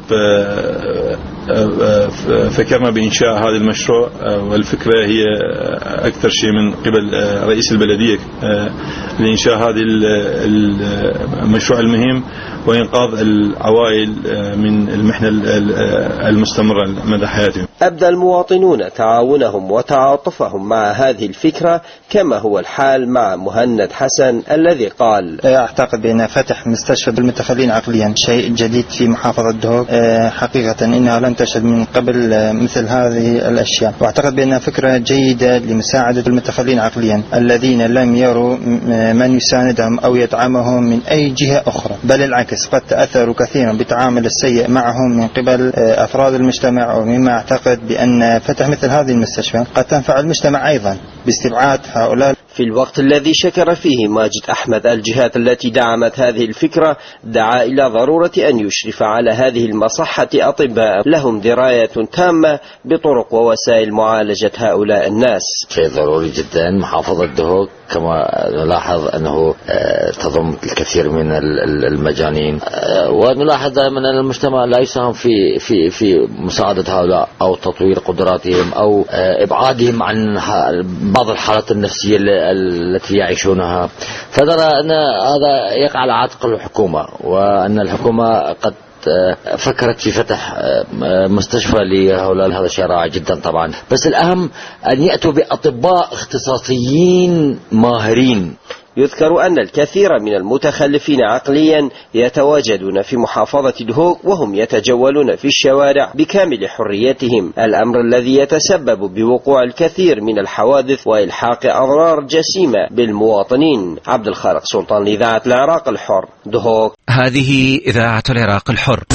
Speaker 5: فكرنا بإنشاء هذا المشروع، والفكرة هي أكثر شيء من قبل رئيس البلدية لإنشاء هذا المشروع المهم وإنقاذ العوائل من المحنة المستمرة مدى حياتهم.
Speaker 3: أبدى المواطنون تعاونهم وتعاطفهم مع هذه الفكرة، كما هو الحال مع مهند حسن الذي قال:
Speaker 6: أعتقد بأن فتح مستشفى للمتخلفين عقليا شيء جديد في محافظة دهوك، حقيقة إنها لم تشهد من قبل مثل هذه الأشياء، وأعتقد بأنها فكرة جيدة لمساعدة المتخلفين عقليا الذين لم يروا من يساندهم أو يدعمهم من أي جهة أخرى، بل العكس قد تأثروا كثيرا بالتعامل السيء معهم من قبل أفراد المجتمع. ومما أعتقد بأن فتح مثل هذه المستشفى قد تنفع المجتمع أيضا باستبعاد هؤلاء.
Speaker 3: في الوقت الذي شكر فيه ماجد أحمد الجهات التي دعمت هذه الفكرة، دعا إلى ضرورة أن يشرف على هذه المصحة أطباء لهم دراية تامة بطرق ووسائل معالجة هؤلاء الناس.
Speaker 7: شيء ضروري جدا. محافظة دهوك كما نلاحظ أنه تضم الكثير من المجانين، ونلاحظ دائما أن المجتمع لا يساهم في في في مساعدة هؤلاء أو تطوير قدراتهم أو إبعادهم عن بعض الحالات النفسية التي يعيشونها. فنرى أن هذا يقع على عاتق الحكومة، وأن الحكومة قد فكرت في فتح مستشفى لهؤلاء. هذا شيء رائع جدا طبعا، بس الأهم أن يأتوا بأطباء اختصاصيين ماهرين.
Speaker 3: يذكر أن الكثير من المتخلفين عقليا يتواجدون في محافظة دهوك، وهم يتجولون في الشوارع بكامل حريتهم، الأمر الذي يتسبب بوقوع الكثير من الحوادث وإلحاق أضرار جسيمة بالمواطنين. عبد الخالق سلطان لإذاعة العراق الحر، دهوك.
Speaker 15: هذه إذاعة العراق الحر.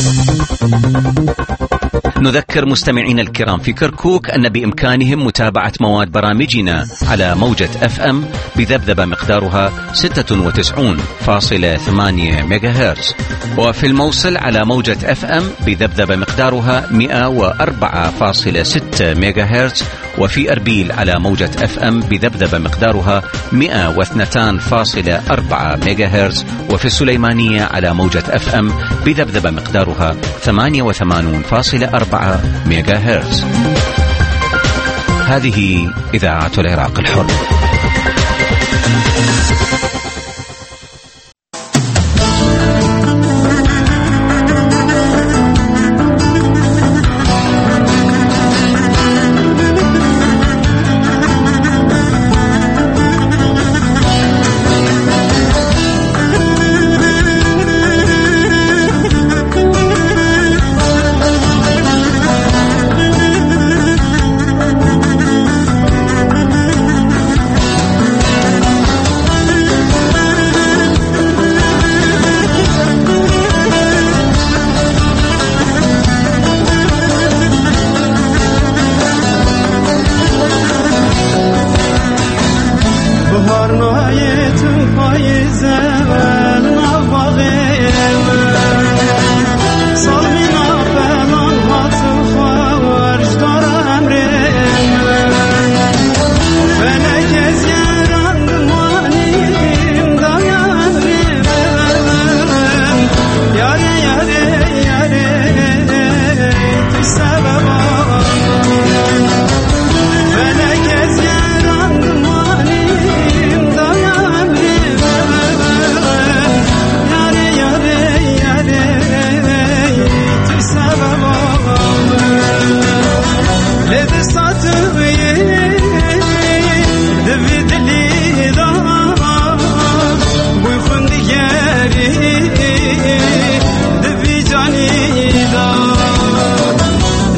Speaker 15: نذكر مستمعين الكرام في كركوك أن بإمكانهم متابعة مواد برامجنا على موجة أف أم بذبذبة مقدارها ستة وتسعين فاصلة ثمانية ميجا هرتز، وفي الموصل على موجة أف أم بذبذبة مقدارها مئة وأربعة فاصلة ستة ميجا هرتز، وفي أربيل على موجة أف أم بذبذبة مقدارها مئة واثنين فاصلة أربعة ميجا هرتز، وفي السليمانية على موجة أف أم بذبذبة مقدارها ثمانية وثمانين فاصلة أربعة ميجا هرتز. هذه إذاعة العراق الحر.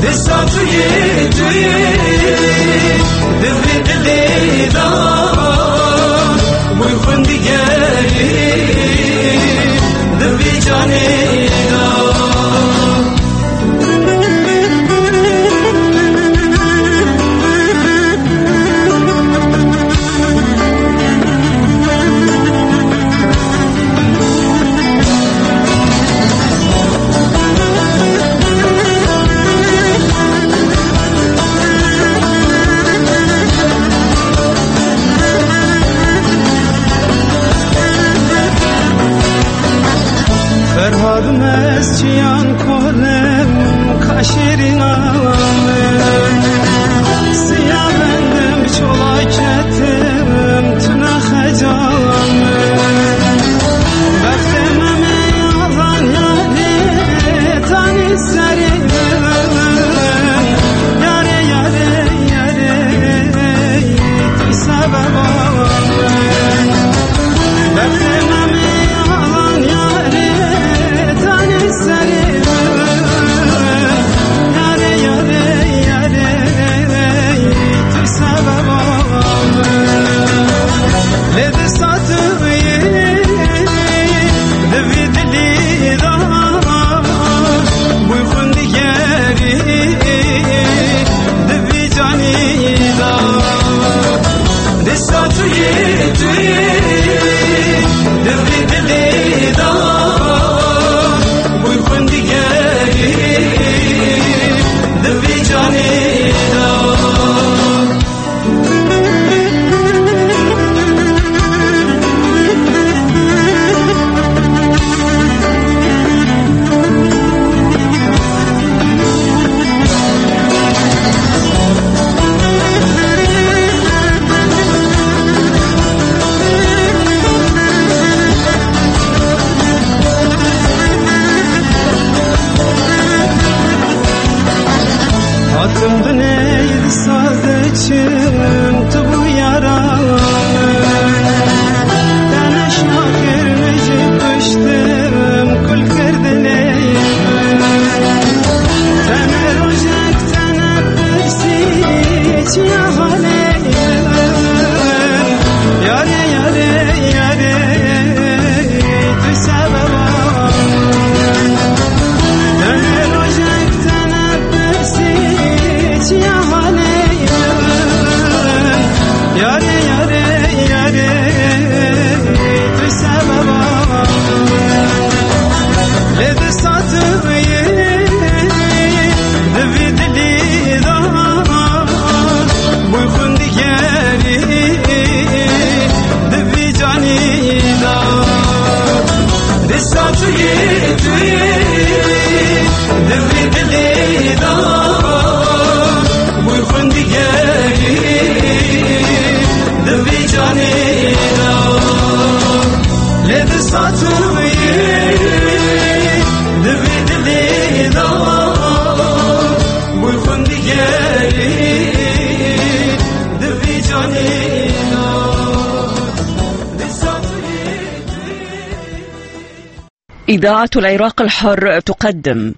Speaker 1: إذاعة العراق الحر تقدم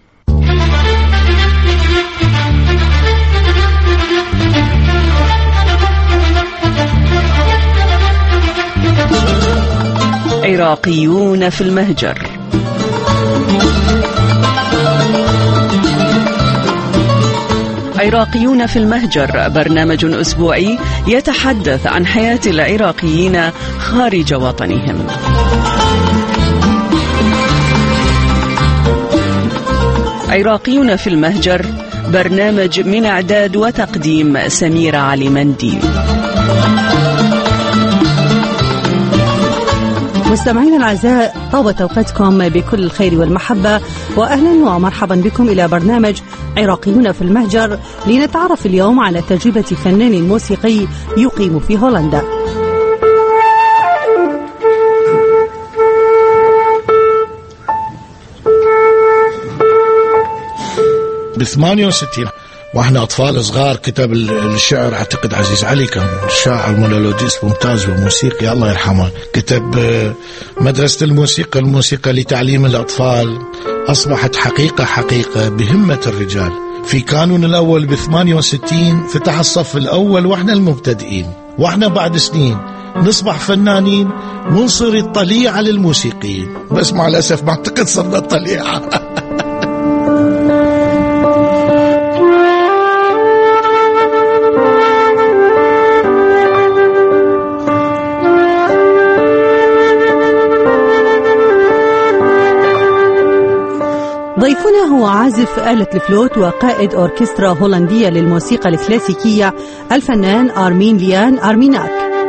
Speaker 1: عراقيون في المهجر. عراقيون في المهجر برنامج أسبوعي يتحدث عن حياة العراقيين خارج وطنهم. عراقيون في المهجر برنامج من إعداد وتقديم سميرة علي مندي.
Speaker 2: مستمعين الأعزاء، طابت أوقاتكم بكل الخير والمحبة، وأهلا ومرحبا بكم إلى برنامج عراقيون في المهجر، لنتعرف اليوم على تجربة فنان موسيقي يقيم في هولندا.
Speaker 8: بثمانية وستين واحنا أطفال صغار كتب الشعر، أعتقد عزيز علي كان شاعر مونولوجيست ممتاز وموسيقي الله يرحمه، كتب مدرسة الموسيقى الموسيقى لتعليم الأطفال، أصبحت حقيقة حقيقة بهمة الرجال في كانون الأول بثمانية وستين فتح الصف الأول وإحنا المبتدئين، وإحنا بعد سنين نصبح فنانين ونصير الطليعة للموسيقيين، بس مع الأسف ما أعتقد صرنا الطليعة.
Speaker 2: ضيفنا هو عازف آلة الفلوت وقائد أوركسترا هولندية للموسيقى الكلاسيكية الفنان آرمين ليان أرميناك.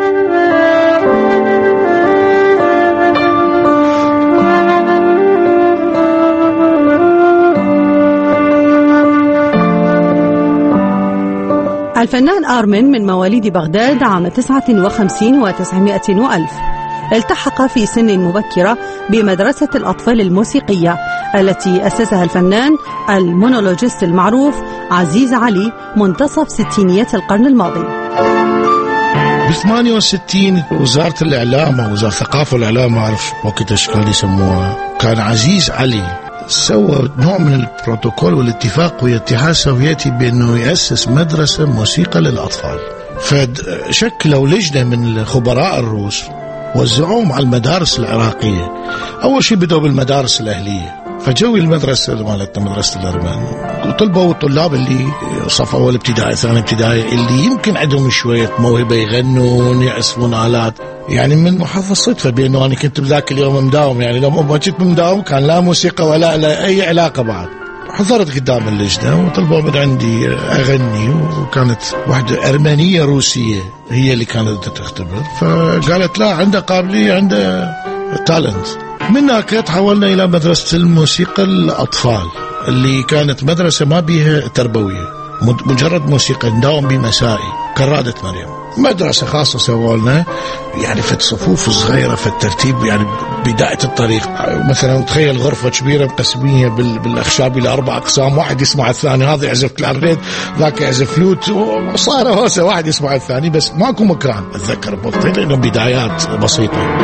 Speaker 2: الفنان آرمين من مواليد بغداد عام تسعة وخمسين وتسعمائة وألف. التحق في سن مبكرة بمدرسة الأطفال الموسيقية التي أسسها الفنان المونولوجيست المعروف عزيز علي منتصف ستينيات القرن الماضي.
Speaker 8: ب ثمانية وستين وزارة الإعلام أو وزارة الثقافة والإعلام، ما أعرف وقت إيش كان يسموها، كان عزيز علي سوى نوع من البروتوكول والاتفاق ويا الاتحاد السوفيتي بأنه يأسس مدرسة موسيقى للأطفال، فشكلوا لجنة من الخبراء الروس وزعوهم على المدارس العراقية. أول شيء بدأوا بالمدارس الأهلية، فجوي المدرسة مالتنا مدرسة الأرمان وطلبوا الطلاب اللي صف أول ابتدائي ثاني ابتدائي اللي يمكن عندهم شوية موهبة يغنون يعزفون آلات، يعني من محظ الصدفة بأنه أنا كنت بذاك اليوم مداوم، يعني لو ما كنت مداوم كان لا موسيقى ولا لا أي علاقة بعد. حضرت قدام اللجنة وطلبوا من عندي أغني، وكانت واحدة أرمنية روسية هي اللي كانت تختبر، فقالت لا عنده قابلية عنده تالنت. من هناك تحولنا إلى مدرسة الموسيقى الأطفال اللي كانت مدرسة ما بيها تربوية، مجرد موسيقى نداوم بمسائي كرادة مريم. مدرسة خاصة سوالنا يعني في صفوف صغيرة في الترتيب، يعني بداية الطريق مثلا تخيل غرفة كبيرة مقسمية بالأخشاب إلى أربع أقسام، واحد يسمع الثاني، هذا يعزف كلارنيت ذاك يعزف فلوت، وصار هوسة واحد يسمع الثاني، بس ماكو مكان. أتذكر بوقتها لأنه بدايات بسيطة.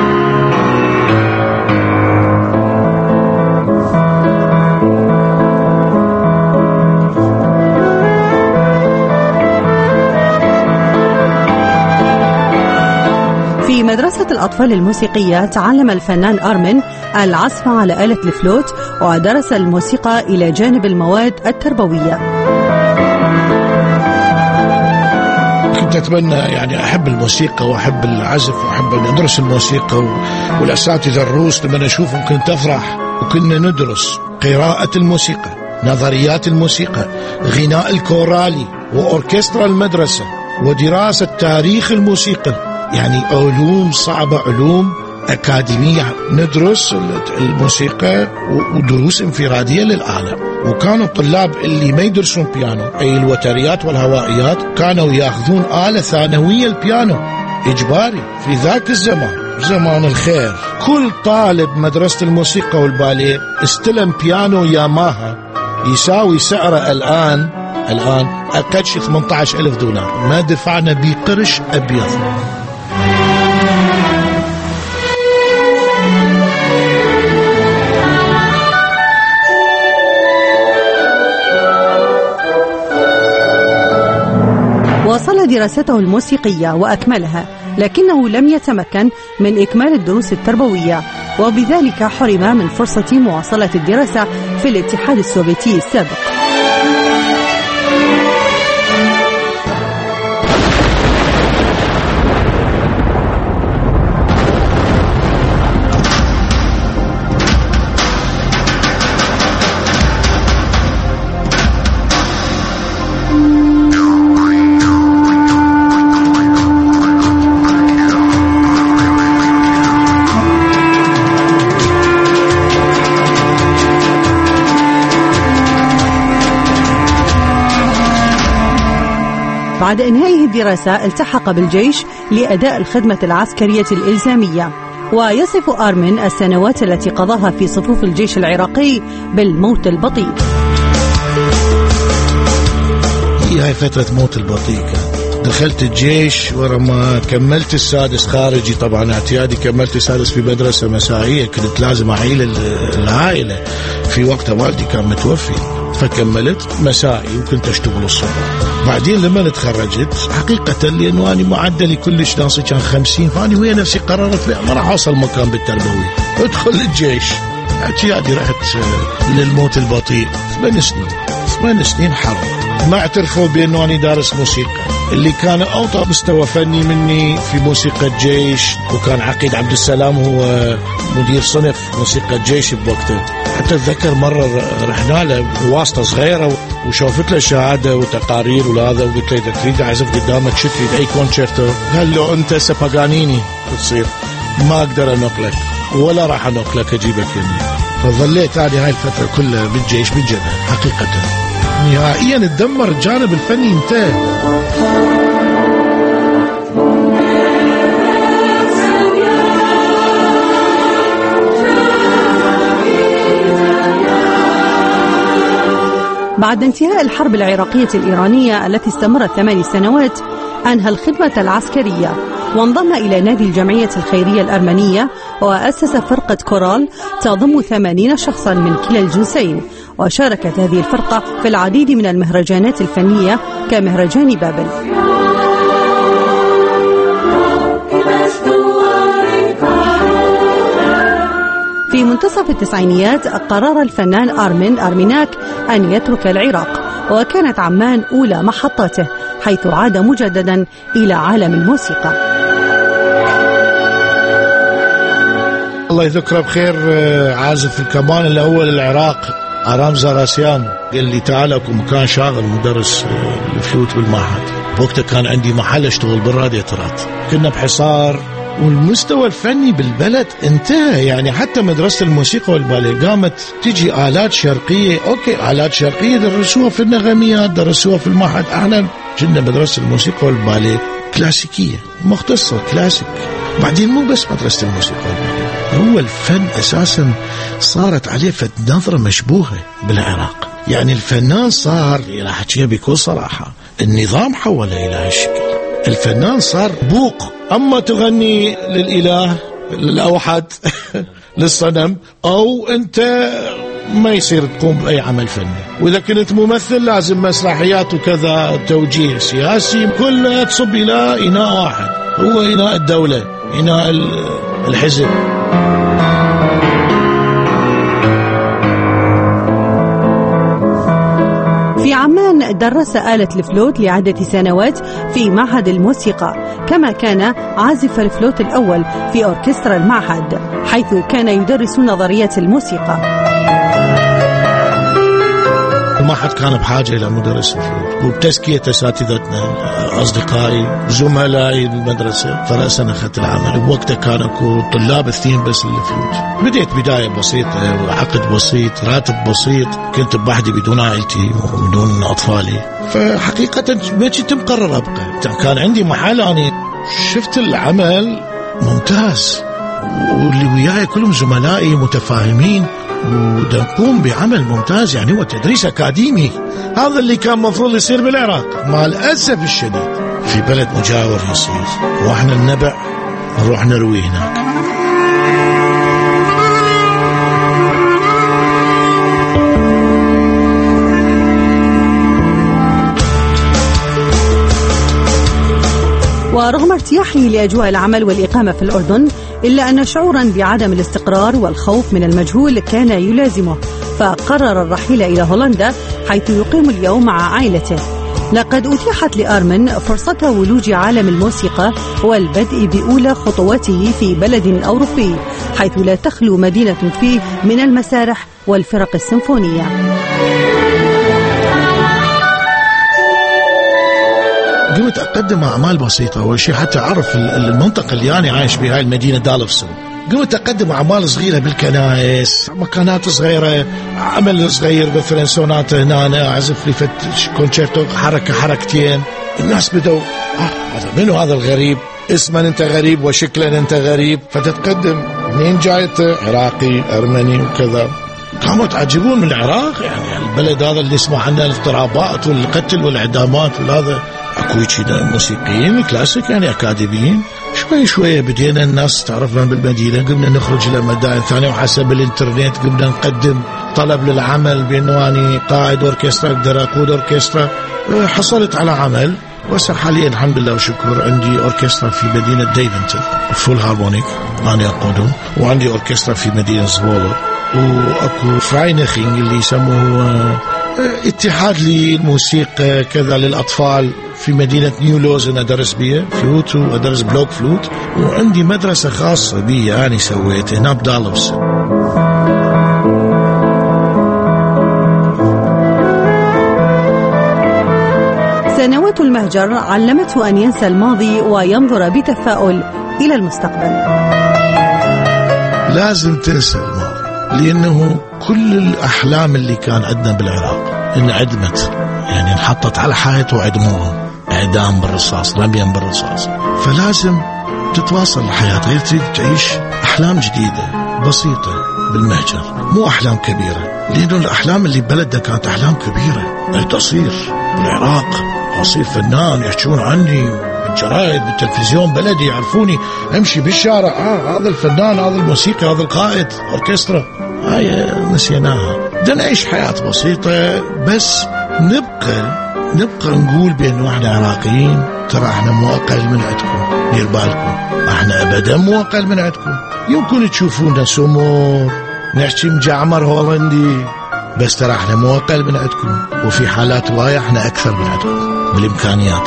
Speaker 2: في مدرسة الأطفال الموسيقية تعلم الفنان آرمين العزف على آلة الفلوت ودرس الموسيقى إلى جانب المواد التربوية.
Speaker 8: كنت أتمنى يعني أحب الموسيقى وأحب العزف وأحب أن أدرس الموسيقى، والأساتذة الروس لما نشوفهم كنت أفرح، وكنا ندرس قراءة الموسيقى، نظريات الموسيقى، غناء الكورالي وأوركسترا المدرسة، ودراسة تاريخ الموسيقى، يعني علوم صعبة، علوم أكاديمية. ندرس الموسيقى ودروس انفرادية للآلة. وكانوا الطلاب اللي ما يدرسون بيانو أي الوتريات والهوائيات كانوا يأخذون آلة ثانوية البيانو إجباري في ذاك الزمان، زمان الخير. كل طالب مدرسة الموسيقى والباليه استلم بيانو ياماها يساوي سعره الآن الآن أقل شيء ثمانية عشر ألف دولار، ما دفعنا بقرش أبيض.
Speaker 2: واصل دراسته الموسيقية وأكملها، لكنه لم يتمكن من إكمال الدروس التربوية، وبذلك حرم من فرصة مواصلة الدراسة في الاتحاد السوفيتي السابق. بعد إنهائه الدراسة التحق بالجيش لأداء الخدمة العسكرية الإلزامية. ويصف آرمين السنوات التي قضاها في صفوف الجيش العراقي بالموت البطيء.
Speaker 8: هي فترة موت البطيء. دخلت الجيش ورا ما كملت السادس خارجي، طبعا اعتيادي كملت السادس في مدرسة مسائية، كنت لازم أعيل العائلة في وقتها، والدي كان متوفي، فكملت مسائي وكنت أشتغل الصبح. بعدين لما تخرجت حقيقة لأنه أنا معدلي كلش ناصي كان خمسين، فأني ويا نفسي قررت لا ما راح أوصل مكان بالتربوي، أدخل الجيش. اعتيادي رحت للموت البطيء ثمان سنين ثمان سنين حرب. ما اعترفوا بأنه أنا دارس موسيقى. اللي كان أوطى مستوى فني مني في موسيقى الجيش، وكان عقيد عبد السلام هو مدير صنف موسيقى الجيش بوقته. حتى أتذكر مرة رحنا له بواسطة صغيرة وشوفت له شهادة وتقارير وهذا، وقلت له إذا تريد أعزف قدامك شو تريد أي كونشيرتو؟ قال له أنت سباغانيني تصير، ما أقدر أنقلك ولا راح أنقلك أجيبك يمي. فظليت هذه هاي الفترة كلها بالجيش بالجبهة. حقيقة نهائيا تدمر الجانب الفني انتهى.
Speaker 2: بعد انتهاء الحرب العراقية الإيرانية التي استمرت ثماني سنوات أنهى الخدمة العسكرية وانضم إلى نادي الجمعية الخيرية الأرمنية، وأسس فرقة كورال تضم ثمانين شخصا من كلا الجنسين. وشاركت هذه الفرقة في العديد من المهرجانات الفنية كمهرجان بابل. في منتصف التسعينيات قرر الفنان أرمن أرميناك أن يترك العراق، وكانت عمان أولى محطاته، حيث عاد مجددا إلى عالم الموسيقى.
Speaker 8: الله يذكره بخير عازف الكمان الأول العراق آرام زراسيان، قال لي تعال اكو مكان شاغل مدرس الفلوت بالمعهد. بوقتها كان عندي محل اشتغل بالرادياترات، كنا بحصار والمستوى الفني بالبلد انتهى. يعني حتى مدرسة الموسيقى والباليه قامت تجي آلات شرقية، أوكي آلات شرقية درسوها في النغميات، درسوها في المعهد. احنا كنا مدرسة الموسيقى والباليه كلاسيكية مختصة كلاسيك. بعدين مو بس مدرسة الموسيقى والباليه، هو الفن أساسا صارت عليه فد نظرة مشبوهة بالعراق. يعني الفنان صار، إلى حكيها بكل صراحة، النظام حوله إلى هالشكل. الفنان صار بوق، أما تغني للإله للأوحد للصنم، أو أنت ما يصير تقوم بأي عمل فني. وإذا كنت ممثل لازم مسرحيات وكذا، توجيه سياسي، كلها تصب إلى إناء واحد، هو إناء الدولة، إناء الحزب.
Speaker 2: في عمان درس آلة الفلوت لعدة سنوات في معهد الموسيقى، كما كان عازف الفلوت الأول في أوركسترا المعهد، حيث كان يدرس نظرية الموسيقى.
Speaker 8: المعهد كان بحاجة إلى مدرس الفلوت، وبتزكية أساتذتنا أصدقائي زملائي بالمدرسة، فرأسنا أخذت العمل. بوقتها كان أكو طلاب اثنين بس للفلوت. بديت بداية بسيطة وعقد بسيط، راتب بسيط، كنت بوحدي بدون عائلتي وبدون أطفالي. فحقيقة ما كنت مقرر أبقى، كان عندي محل. أنا شفت العمل ممتاز، واللي وياي كلهم زملائي متفاهمين، ونقوم بعمل ممتاز. يعني هو تدريس أكاديمي، هذا اللي كان مفروض يصير بالعراق. مع الأسف الشديد في بلد مجاور يصير، وإحنا النبع نروح نروي هناك.
Speaker 2: ورغم ارتياحه لأجواء العمل والإقامة في الأردن، إلا أن شعورا بعدم الاستقرار والخوف من المجهول كان يلازمه، فقرر الرحيل إلى هولندا، حيث يقيم اليوم مع عائلته. لقد أتيحت لأرمن فرصة ولوج عالم الموسيقى والبدء بأولى خطواته في بلد أوروبي، حيث لا تخلو مدينة فيه من المسارح والفرق السيمفونية.
Speaker 8: قمت أقدم أعمال بسيطة أول شيء حتى أعرف المنطقة اللي أنا عايش بها، هاي المدينة دالفسون. قمت أقدم أعمال صغيرة بالكنائس، مكانات صغيرة، عمل صغير مثلا سوناتا هنا، أعزف لي فت كونشيرتو حركة حركتين. الناس بدوا آه هذا منو هذا الغريب، اسما أنت غريب وشكلا أنت غريب. فتتقدم منين جايته، عراقي أرمني وكذا. قاموا تعجبون من العراق، يعني البلد هذا اللي يسمع عنه الاضطرابات والقتل والإعدامات وهذا، اكو كذا موسيقيين كلاسيك يعني اكاديميين، شو شوي شوي بدينا الناس تعرفنا بالمدينة، قمنا نخرج إلى مدائن ثانية، وحسب الإنترنت قمنا نقدم طلب للعمل بأنه أنا قائد أوركسترا أقدر أقود أوركسترا. حصلت على عمل، وهسه حاليا الحمد لله وشكر عندي أوركسترا في مدينة ديفنتون فول هارمونيك أنا أقودهم، وعندي أوركسترا في مدينة زوولر، وأكو فراينخينج اللي يسموه اتحاد للموسيقى كذا للأطفال في مدينة نيولوز أنا أدرس بيه فلوت وأدرس بلوك فلوت، وعندي مدرسة خاصة بي أنا سويت هنا بدالوس.
Speaker 2: سنوات المهجر علمته أن ينسى الماضي وينظر بتفاؤل إلى المستقبل.
Speaker 8: لازم تنسى الماضي، لأنه كل الأحلام اللي كان عندنا بالعراق انعدمت، يعني انحطت على حائط وعدموها، إعدام بالرصاص، رميا بالرصاص. فلازم تتواصل الحياة، غير تريد تعيش أحلام جديدة بسيطة بالمهجر، مو أحلام كبيرة، لأنه الأحلام اللي ببلدنا كانت أحلام كبيرة. أريد أصير بالعراق، أصير فنان، يحكون عني بالجرائد بالتلفزيون بلدي، يعرفوني أمشي بالشارع، آه هذا الفنان، هذا الموسيقى، هذا القائد أوركسترا. هاي نسيناها. بدنا نعيش حياة بسيطة، بس نبقى نبقى نقول بأنه احنا عراقيين، ترى احنا مو أقل من عندكم، دير بالكم احنا أبدا مو أقل من عندكم. يمكن تشوفونا سمور، نحكي مجعمر هولندي، بس ترى احنا مو أقل من عندكم، وفي حالات وايا احنا أكثر من عندكم بالإمكانيات.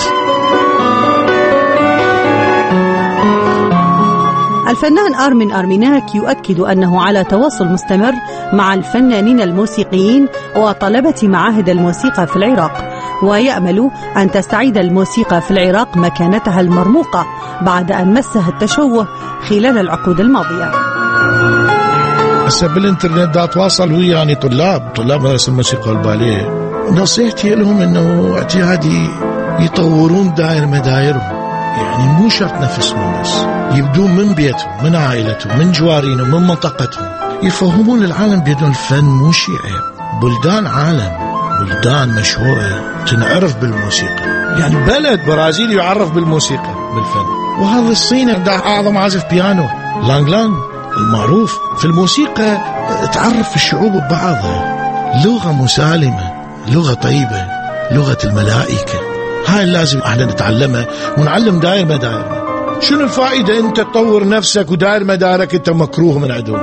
Speaker 2: الفنان آرمين آرميناك يؤكد أنه على تواصل مستمر مع الفنانين الموسيقيين وطلبة معاهد الموسيقى في العراق، ويأمل أن تستعيد الموسيقى في العراق مكانتها المرموقة بعد أن مسها التشوه خلال العقود الماضية.
Speaker 8: هسه بالإنترنت دا أتواصل وياني طلاب طلاب مدرسة الموسيقى والباليه، نصيحتي لهم أنه اعتيادي يطورون دائر مدايرهم، يعني مو شرط نفسهم بس، يبدون من بيتهم، من عائلتهم، من جوارينهم، من منطقتهم، يفهمون العالم بأنه الفن مو شيء عيب. بلدان عالم، بلدان مشهورة تنعرف بالموسيقى، يعني بلد برازيل يعرف بالموسيقى بالفن، وهذا الصين عنده أعظم عازف بيانو لانغ لانغ المعروف في الموسيقى، تعرف الشعوب ببعضها، لغة مسالمة، لغة طيبة، لغة الملائكة. هاي لازم احنا نتعلمها ونعلم داير مدارنا. شنو الفائدة انت تطور نفسك وداير مدارك انت مكروه من عدو؟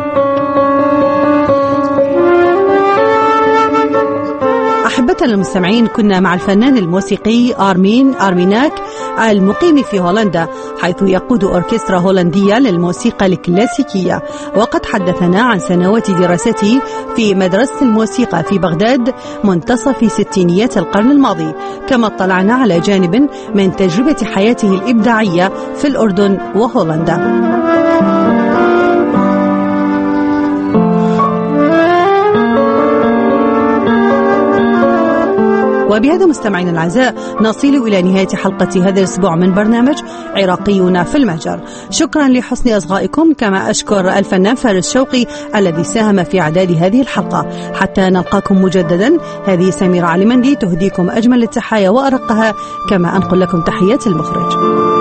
Speaker 2: أحبتنا المستمعين، كنا مع الفنان الموسيقي آرمين آرميناك المقيم في هولندا، حيث يقود أوركسترا هولندية للموسيقى الكلاسيكية، وقد حدثنا عن سنوات دراسته في مدرسة الموسيقى في بغداد منتصف ستينيات القرن الماضي، كما اطلعنا على جانب من تجربة حياته الإبداعية في الأردن وهولندا. وبهذا مستمعينا الأعزاء نصل إلى نهاية حلقة هذا الأسبوع من برنامج عراقيون في المهجر. شكرا لحسن أصغائكم، كما أشكر الفنان فارس شوقي الذي ساهم في إعداد هذه الحلقة. حتى نلقاكم مجددا، هذه سميرة علمندي تهديكم أجمل التحايا وأرقها، كما أنقل لكم تحيات المخرج.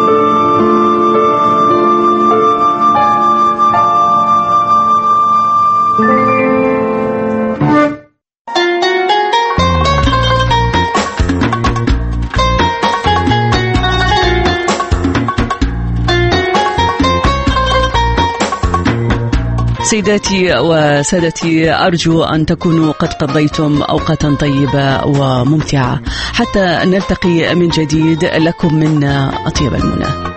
Speaker 1: سيداتي وسادتي، أرجو أن تكونوا قد قضيتم أوقاتا طيبة وممتعة، حتى نلتقي من جديد. لكم منا أطيب المنى.